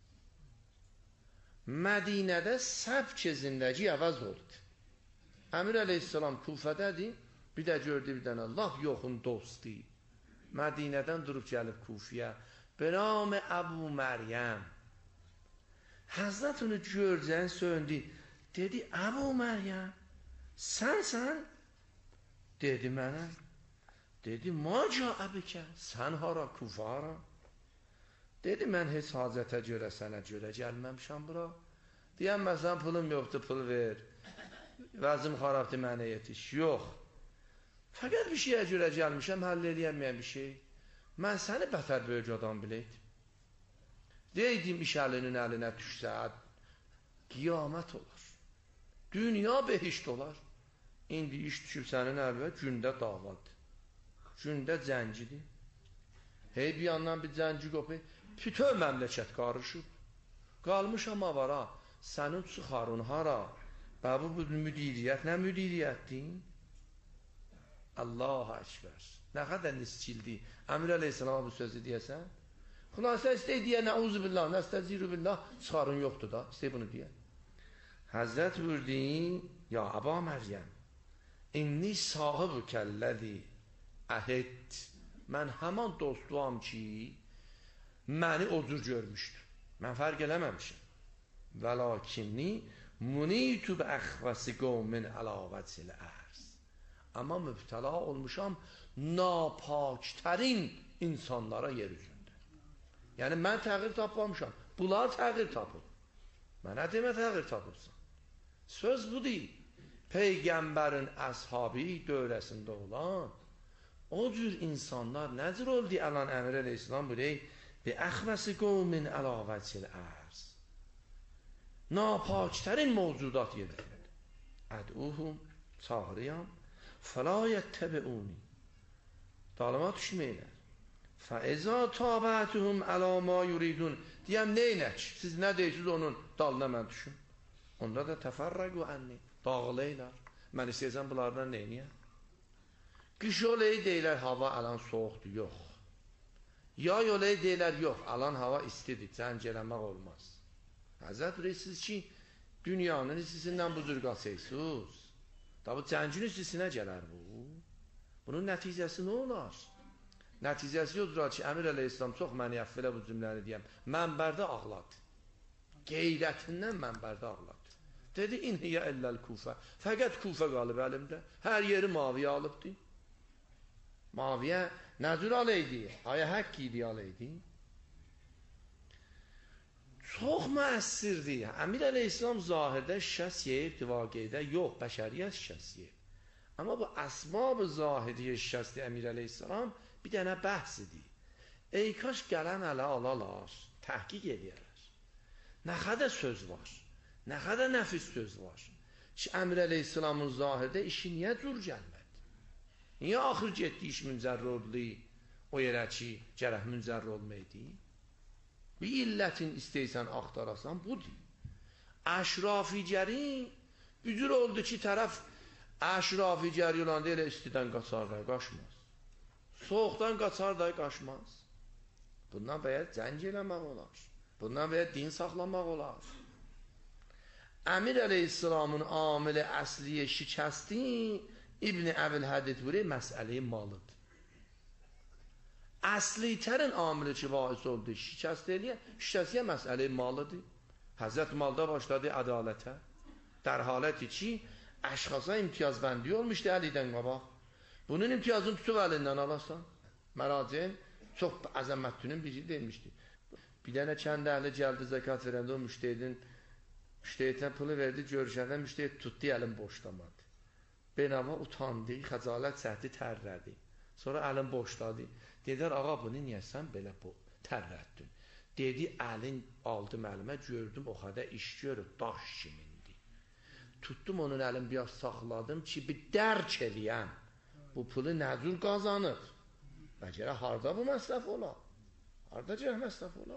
Mədinədə səbk zindəci əvəz oldu. Əmir əleyhissalam Kufədədir, bir də gördü bir dənə laf yoxun dostu. Mədinədən durub gəlib Kufiyə, bənam Əbu Məryəm. Həzrət onu görcən söndü, dedi, Əbu Məryəm, sən sən? Dedi, mənəm. Dedi, maca əbikə, sən hara, Kufa hara? Dedi, mən heç hacətə görə sənə görə gəlməmişəm bura. Deyəm, məsələn, pulum yoxdur, pul ver. Vəzim xarabdır, mənə yetiş. Yox. Fəqət bir şeyə görə gəlmişəm, həll eləyəməyəm bir şey. Mən səni bətər böyük adam biləydim. Deydim iş əlinin əlinə düşsə, qiyamət olar. Dünya behişt olar. İndi iş düşür sənin əlinə, gündə davadır. Gündə zəncidir. Hey bir yandan bir zənci qopur, bütün məmləkət qarışıb. Qalmış amma var ha, sənin çıxarın hara? Bəbu bu müdiriyyət, nə müdiriyyətdir? Allah-u Ekber. Nə qədər nisçildir. Əmir Əleyhisselam bu sözü deyəsən. Xülasə istəy deyə, nəuzu billah, nəstəziru billah, çıxarın yoxdur da, istəy bunu deyə. Həzrət buyurdu, ya Əba Məryəm, inni sahib kəlləzi əhid. Mən həman dostuam ki, məni o cür görmüşdür. Mən fərq eləməmişim. Vəlakinni munitu bə əxvəsi qovmin əlavətil ərz. Amma mübtəla olmuşam napaktərin insanlara yer üzündə. Yəni mən təğyir tapmamışam. Bunlar təğyir tapıb. Mənə demə təğyir tapıbsan. Söz bu deyil. Peyğəmbərin əshabi dövrəsində olan o cür insanlar necir oldu alan Əmir Əleyhisselam burayı bi əxvəsi qovmin əlavətil ərz. Napaktərin mevcudat yerində. Əd'uhum çağırıyam fəla yəttəbi'uni. Dalıma düşməyilər. Fəizə tabətühüm ələ ma yuridun. Deyəm neynək? Siz nə deyirsiniz onun dalına mən düşün. Onda da təfərrəqü ənni. Dağılıylar. Mən istəyəcəm bunlardan neyniyəm? Qış olayı deyilər, hava alan soğukdur, yox. Yay olayı deyilər, yox, alan hava istidir, cənc eləmək olmaz. Həzrət siz ki, dünyanın istisindən bu cür qasıysınız. Da bu cəncin istisinə gələr bu. Bunun nəticəsi nə olar? Nəticəsi yoxdur ki, Əmir Əleyhisselam çox məni əffələ bu cümləni deyəm. Mənbərdə ağladı. Qeyrətindən mənbərdə ağladı. Dedi, inhiyə əlləl kufə. Fəqət kufə qalıb əlimdə. Hər yeri maviyə alıbdı. Maviyə nəzür aləydi? Aya həkk idi aləydi? Çox müəssirdir. Əmir Əleyhisselam zahirdə şəs yeyibdi, vaqiədə yox, bəşəriyyət şəs yeyib. Amma bu əsbab-ı zahiri şəsdir Əmir Əleyhisselam bir dənə bəhs idi. Ey kaş gələn ələ alalar, təhqiq edərlər. Nə qədər söz var, nə qədər nəfis söz var ki, Əmir Əleyhisselamın zahirdə işi niyə cür gəlmədi? Niyə axır getdi iş müncərr oldu o yerə ki, gərək müncərr olmaydı? Bir illətin istəysən axtarasan, budur. Əşrafigərin üzür oldu ki, tərəf əşrafigəri olanda elə istidən qaçar da, qaçmaz. Soğukdan qaçar da, qaçmaz. Bundan bəyə cəng eləmək olar. Bundan bəyə din saxlamaq olar. Əmir Əleyhisselamın amili əsliyə şikəsti İbn-i Əbil-Hədid buraya məsələyi malıdır. Əsli tərin amili ki, vaiz oldu, şikəst eləyə, şikəstiyə məsələyi malıdır. Həzrət malda başladı ədalətə. Dər haləti ki, əşxasa imtiyazbəndi olmuşdu əlidən qabaq. Bunun imtiyazını tutub əlindən alasan. Məracin çox əzəmətlinin biri demişdi. Bir dənə kənd əhli gəldi zəkat verəndə o müştehidin müştehiddən pulu verdi, görüşəndə müştehid tutdu, əlin boşlamadı. Benava utandı, xəcalət çəkdi, tərlədi. Sonra əlin boşladı. Dedilər, ağa bunu niyə sən belə tərlətdin? Dedi, əlin aldım əlimə, gördüm o qədər iş görüb, daş kimindir. Tutdum onun əlin biraz saxladım ki, bir dərk eləyəm. Bu pulu nə cür qazanır? Və gərək harada bu məsrəf ola? Harada gərək məsrəf ola?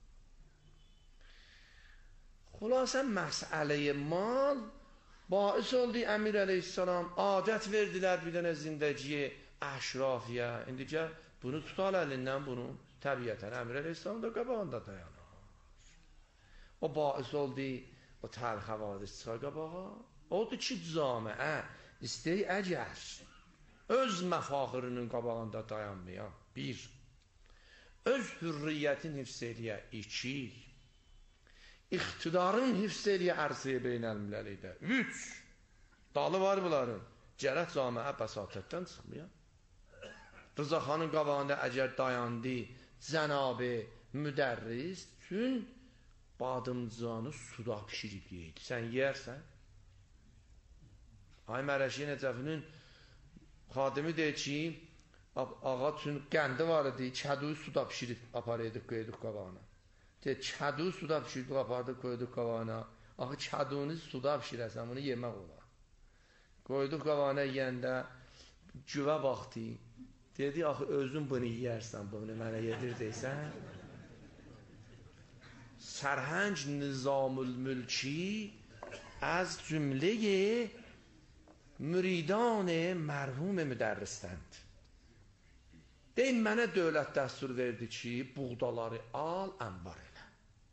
Xülasə məsələyə mal bais oldu Əmir Əleyhisselam. Adət verdilər bir dənə zindəciyə, əşrafiyə. İndicə bunu tutal əlindən bunu təbiyyətən Əmir Əleyhisselam da qabağında dayanır. O bais oldu, o təlx havadis çıxar qabağa. Oldu ki, camiə istəyi əgər öz məfaxırının qabağında dayanmayan, bir, öz hürriyyətin hifz eləyə, iki, iqtidarın hifz eləyə ərsiyə beynəlmiləlikdə, üç, dalı var bunların, gərək camiə bəsatətdən çıxmayan. Rızaxanın qabağında əgər dayandı, cənab-ı müdərris tün badımcanı suda pişirib yeydi. Sən yeyərsən? Ay Mərəşi Nəcəfinin xadimi deyir ki, ağa tün qəndi var idi, kəduyu suda pişirib aparaydık, qoyduq qabağına. çadu suda pişirdi, qapardı, koydu qavana. Axı çadunu suda pişirəsən, bunu yemək olar. Koydu qavana yeyəndə güvə baxdı. Dedi, axı özün bunu yeyərsən, bunu mənə yedirdiysən. Sərhəng Nizamül Mülki از جمله müridan mərhum müdərrislənd. Deyim, mənə dövlət dəstur verdi ki, buğdaları al, ambar elə.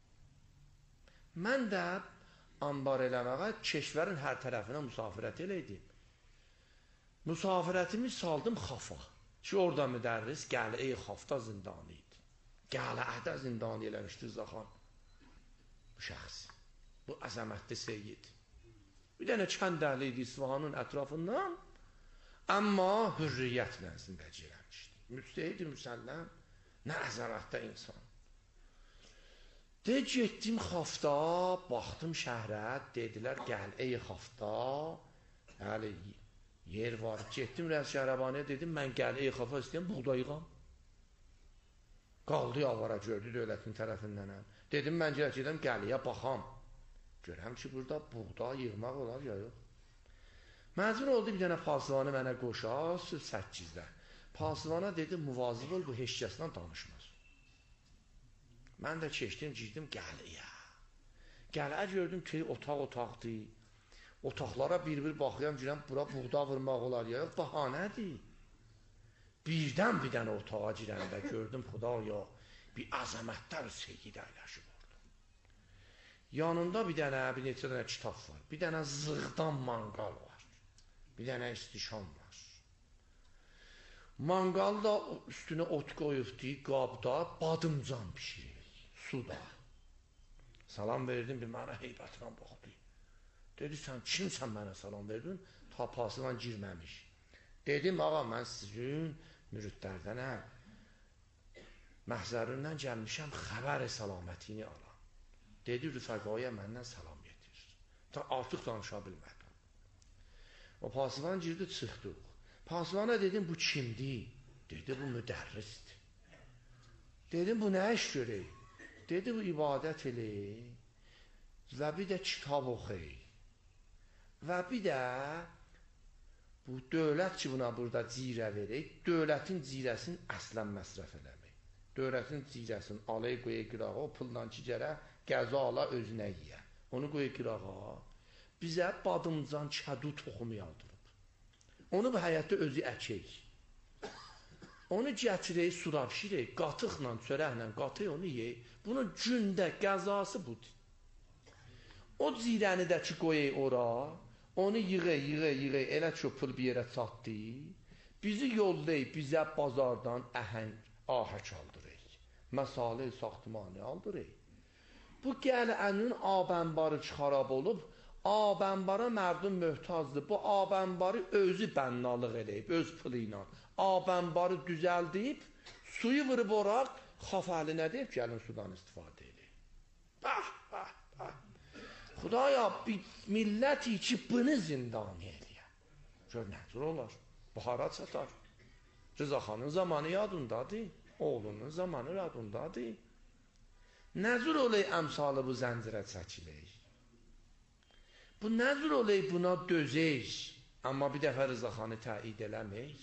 Mən də ambar eləməyə keşvərin hər tərəfinə müsafirət eləydim. Müsafirətimi saldım Xafa ki, orada müdərris Gəl-i Xafda zindanı idi. Gəl-ədə zindanı eləmişdir Zaxan. Bu şəxs, bu əzəmətli seyyid. Bir dənə kəndəli idi İsfahanın ətrafından, amma hürriyyətlə zindəci eləmişdi. Müstəhid-i müsəlləm, nə əzəmətdə insan. De, getdim Xafda, baxdım şəhrə, dedilər, gəl ey Xafda, həli yer var. Getdim Rəz Şəhrabanıya, dedim, mən gəl ey Xafda istəyəm, buğdayıqam. Qaldı yalvara, gördü dövlətin tərəfindənəm. Dedim, mən gələcəkdən gəliyə baxam. Görəm ki, burada buğda yığmaq olar ya yox. Məcbur oldu bir dənə pasvanı mənə qoşa, süb səkkizdə. Pasvana dedim, müvazib ol, bu heç kəslə danışmaz. Mən də keçdim, girdim gəliyə. Gəliyə gördüm ki, otaq-otaqdır. Otaqlara bir-bir baxıyam, girəm, bura buğda vurmaq olar ya yox, bahanədir. Birdən bir dənə otağa girəndə gördüm, xudaya, bir əzəmətlər seyyid əyləşib. Yanında bir dənə, bir neçə dənə kitab var. Bir dənə zığdan manqal var. Bir dənə istişam var. Manqalda üstünə ot qoyubdu, qabda badımcan pişirir, suda. Salam verdim, bir mənə heybətlə baxdı. Dedi, sən kimsən mənə salam verdin? Tapasılan girməmiş. Dedim, ağa, mən sizin müridlərdənəm. Məhzərindən gəlmişəm, xəbər-i salamətini alam. Dedi, rüfəqaya məndən salam getir. Ta artıq danışa bilmədim. O pasıvan girdi, çıxdıq. Pasıvana dedim, bu kimdir? Dedi, bu müdərrisdir. Dedim, bu nə iş görək? Dedi, bu ibadət eləyək və bir də kitab oxuyaq. Və bir də bu dövlət ki, buna burada cirə verək, dövlətin cirəsini əslən məsrəf eləmək. Dövlətin cirəsini alay qoya qırağa, o puldan ki, gərək qəza ala özünə yiyə. Onu qoya qırağa, bizə badımcan kədu toxumu yaldırıb. Onu bu həyətdə özü əkək. Onu gətirək, suda pişirək, qatıqla, çörəklə qatıq onu yeyək. Bunun gündə qəzası budur. O cirəni də ki, qoyaq ora, onu yığək, yığək, yığək, elə ki, pul bir yerə çatdı, bizi yollayıb, bizə bazardan əhəng, ahək aldırıq. Məsale saxtımanı aldırıq. Bu gəl-ənin abənbarı xarab olub, abənbara mərdum möhtazdır. Bu abənbarı özü bənnalıq eləyib, öz pılı ilə. Abənbarı düzəldib, suyu vırıb oraq, xaf əlinə deyib, gəlin sudan istifadə eləyib. Bəh, bəh, bəh. Xudaya, bir milləti ki, bunu zindan eləyər. Gör, nəcür olar, bahara çatar. Rızaxanın zamanı yadındadır, oğlunun zamanı yadındadır. Nəzir olay əmsalı bu zəncirə çəkilək. Bu nəzir olay buna dözək, amma bir dəfə Rızaxanı təid eləmək.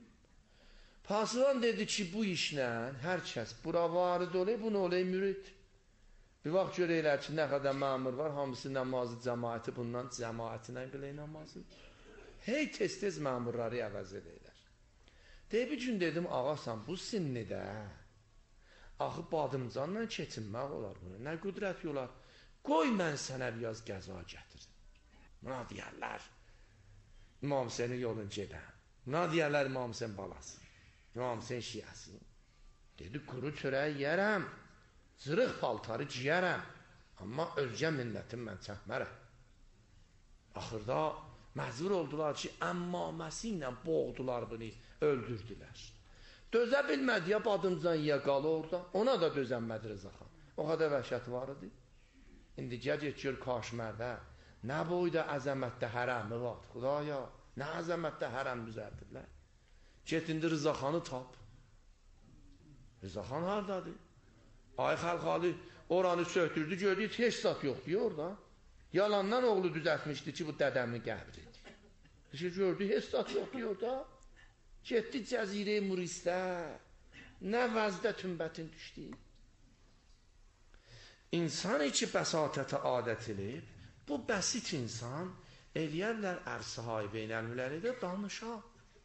Pasıvan dedi ki, bu işlə hər kəs bura varid olay, bunu olay mürid. Bir vaxt görəklər ki, nə qədər məmur var, hamısı namazı cəmaəti bundan cəmaətinə qılay namazı. Hey tez-tez məmurları əvəz edəklər. Deyib bir gün dedim, ağasan, bu sinnidə axı badımcanla keçinmək olar bunu. Nə qüdrət yolar? Qoy mən sənə biraz qəza gətirin. Buna deyərlər, İmam Hüseynin yolun gedən. Buna deyərlər, İmam Hüseyin balası. İmam Hüseyin şiyəsi. Dedi, quru çörəyi yərəm, zırıq paltarı giyərəm, amma özgə minnətim mən çəkmərəm. Axırda məcbur oldular ki, əmmaməsi ilə boğdular bunu, öldürdülər. Dözə bilmədi ya badımcan ya qalı orada, ona da dözənmədi Rızaxan. O qədər vəhşəti var idi. İndi gəc etgör Kaşmərdə, nə boyda əzəmətdə hərəmi var, xudaya, nə əzəmətdə hərəm düzəldirlər. Get indi Rızaxanı tap. Rızaxan haradadır? Ay Xalxali oranı söktürdü, gördü heç zat yox diyor orada. Yalandan oğlu düzəltmişdi ki, bu dədəmin qəbridir. Gördü heç zat yox diyor orada. Getdi Cəzirə-i Muristə. Nə vəzdə tümbətin düşdü. İnsan içi bəsatətə adət edib, bu bəsit insan eləyərlər ərsəhay beynəlmiləlidə danışa.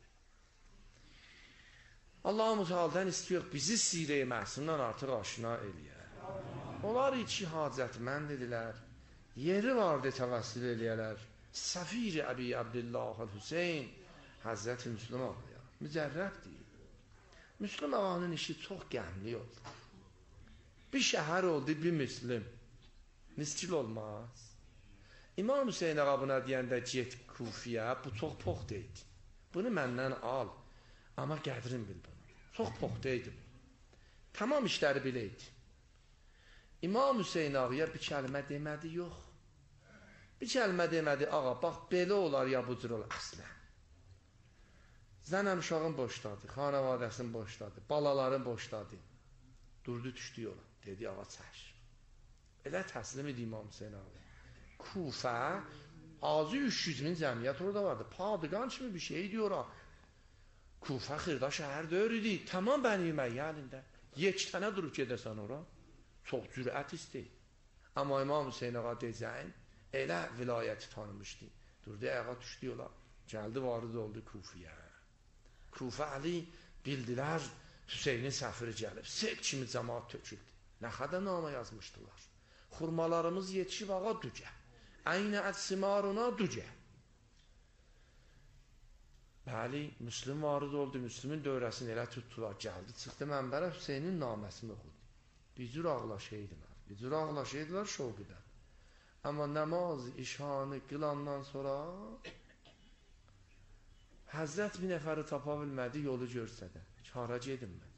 Allah-u Teala'dan istiyor bizi sirə-i məhsundan artıq aşina eləyər. Onlar içi hacətmənd edilər. Yeri vardı təvəssül eləyərlər. Səfir-i Əbi Abdillah Hüseyin Həzrət-i Müslüm ağaya. Mücərrəb deyil. Müslüm ağanın işi çox qəmli oldu. Bir şəhər oldu, bir Müslüm. Niskil olmaz. İmam Hüseyin ağa buna deyəndə get Kufiyə, bu çox pox deydi. Bunu məndən al. Amma qədrin bil bunu. Çox pox deydi bu. Tamam işləri biləydi. İmam Hüseyin ağaya bir kəlmə demədi, yox. Bir kəlmə demədi, ağa, bax, belə olar ya bu cür olar. Əslən. Zənəm uşağın boşladı, xanavadəsini boşladı, balaların boşladı. Durdu, düşdü yola. Dedi, ağa, çəş. Elə təslim idi İmam Hüseyin ağa. Kufə, azı üç yüz min cəmiyyət orada vardı. Padıqan kimi bir şey diyor ha. Kufə xırda şəhər deyir idi. Tamam Bəni Ümeyyə əlində. Yekdənə durub gedəsən ora. Çox cürət istəyir. Amma İmam Hüseyin ağa deyəcəyin, elə vilayəti tanımışdı. Durdu, ayağa düşdü yola. Gəldi, varid oldu Kufiyə. Kufə Əli bildilər, Hüseynin səfiri gəlib. Sel kimi cəmaat töküldü. Nə qədər nama yazmışdılar. Xurmalarımız yetişib ağa dücə. Əynə ət-simaruna dücə. Bəli, Müslüm varid oldu. Müslümün dövrəsini elə tutdular. Gəldi, çıxdı mənbərə Hüseynin naməsini oxudu. Bir cür ağlaşıydılar. Bir cür ağlaşıydılar şovqüdən. Amma namaz, işhanı qılandan sonra Həzrət bir nəfəri tapa bilmədi, yolu görsədə. Kara gedinmədi.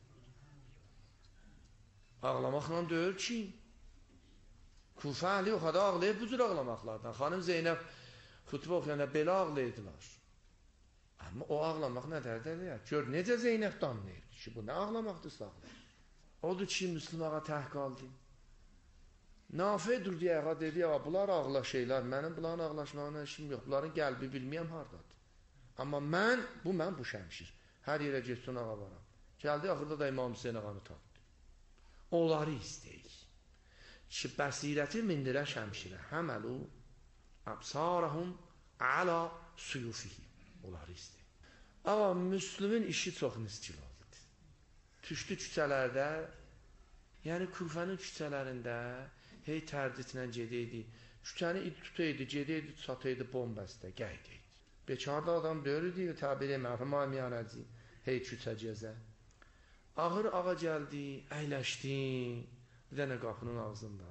Ağlamaqla deyil ki, Kufə Əli o qədər ağlayıb bu cür ağlamaqlardan. Xanım Zeynəb xütbə oxuyanda belə ağlayırdılar. Amma o ağlamaq nə dərdə deyər? Gör, necə Zeynəb danlayır ki, bu nə ağlamaqdırsa ağlayır. Odur ki, Müslüm ağa təhq aldı. Nafi durdu ağa, dedi, ağa, bunlar ağlaşıylar, mənim bunların ağlaşmağına işim yox, bunların qəlbi bilməyəm hardadır. Amma mən, bu mən bu şəmşir. Hər yerə getsin ağa varam. Gəldi, axırda da İmam Hüseyin ağanı tapdı. Onları istəyir. Ki, bəsirəti mindirə şəmşirə. Həməlu, əbsarəhum, əla suyufihi. Onları istəyir. Amma Müslümün işi çox niskil oldu. Tüşdü küçələrdə, yəni Kufənin küçələrində, hey tərdidlə gedəydi. Küçəni id tutaydı, gedəydi, çataydı bombəstə, gəydəydi. Bekarda adam böyrüdü, təbir mərhum amiyarəci, hey küçə gəzə. Ağır ağa gəldi, əyləşdi, bir dənə qapının ağzında.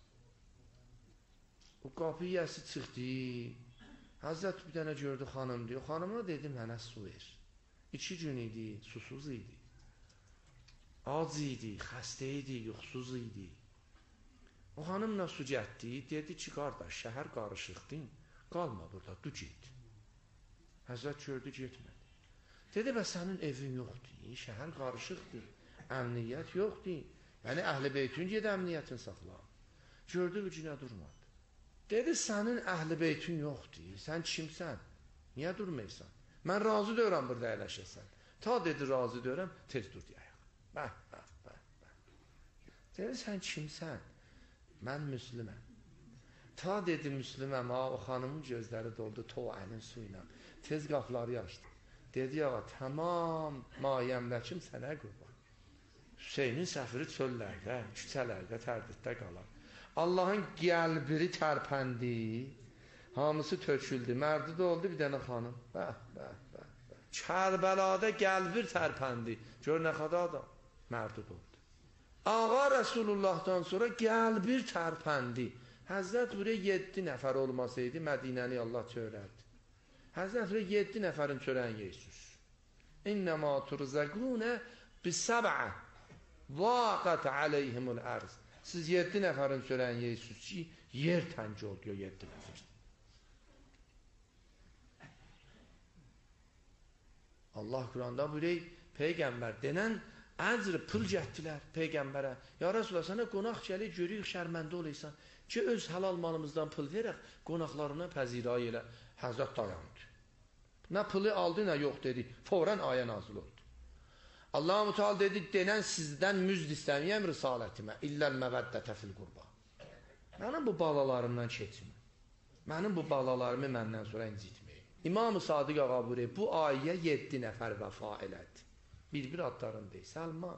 O qapı yəsi çıxdı, Həzrət bir dənə gördü xanım diyor, xanıma dedi, mənə su ver. İki gün idi, susuz idi. Ac idi, xəstə idi, yoxsuz idi. O xanımla su gətdi, dedi ki, qardaş, şəhər qarışıqdın, qalma burada, du get. Həzrət gördü, getmədi. Dedi, bə sənin evin yoxdur, şəhər qarışıqdır, əmniyyət yoxdur. Yəni, əhl-i beytün ged əmniyyətin saxla. Gördü, bu günə durmadı. Dedi, sənin əhl-i beytün yoxdur, sən kimsən? Niyə durmaysan? Mən razı deyirəm burada əyləşəsən. Ta dedi, razı deyirəm, tez dur deyək. Bəh, bəh, bəh, bəh. Dedi, sən kimsən? Mən Müslüməm. Ta dedi, Müslüməm, ha, o xanımın gözləri doldu, to əlin suyla. Tez qapıları açdı. Dedi, ağa, tamam, mayəmləkim sənə qurban. Hüseynin səfiri çöllərdə, küçələrdə, tərdiddə qalar. Allahın qəlbiri tərpəndi, hamısı töküldü, mərdi də oldu bir dənə xanım. Bəh, bəh, bəh, bəh. Kərbəlada qəlbir tərpəndi. Gör nə qədər adam, mərdi də oldu. Ağa Rəsulullahdan sonra qəlbir tərpəndi. Həzrət buraya yeddi nəfər olmasaydı, Mədinəni Allah çörərdi. Həzrət buraya yeddi nəfərin çörən Yesus. İnnəmə turzəqunə bis-səbə vaqət aleyhimul ərz. Siz yeddi nəfərin çörən Yesus ki, yer tənci oluyor yeddi nəfər. Allah Quranda buraya Peyğəmbər denən əcr pul getdilər Peyğəmbərə. Ya Rasulullah, sənə qonaq gəlir, görürük şərməndə oluysan ki, öz halal malımızdan pul verək, qonaqlarına pəzirayı elə. Həzrət dayandı. Nə pulu aldı, nə yox dedi. Fौरən ayə nazil oldu. Allah-u Teala dedi, denən sizdən müzd istəməyəm risalətimə, illəl məvəddətə fil qurba. Mənim bu balalarımdan keçin. Mənim bu balalarımı məndən sonra incitməyin. İmam-ı Sadiq ağa buyuruyor, bu ayəyə yeddi nəfər vəfa elədi. Bir-bir adlarını deyil. Səlman,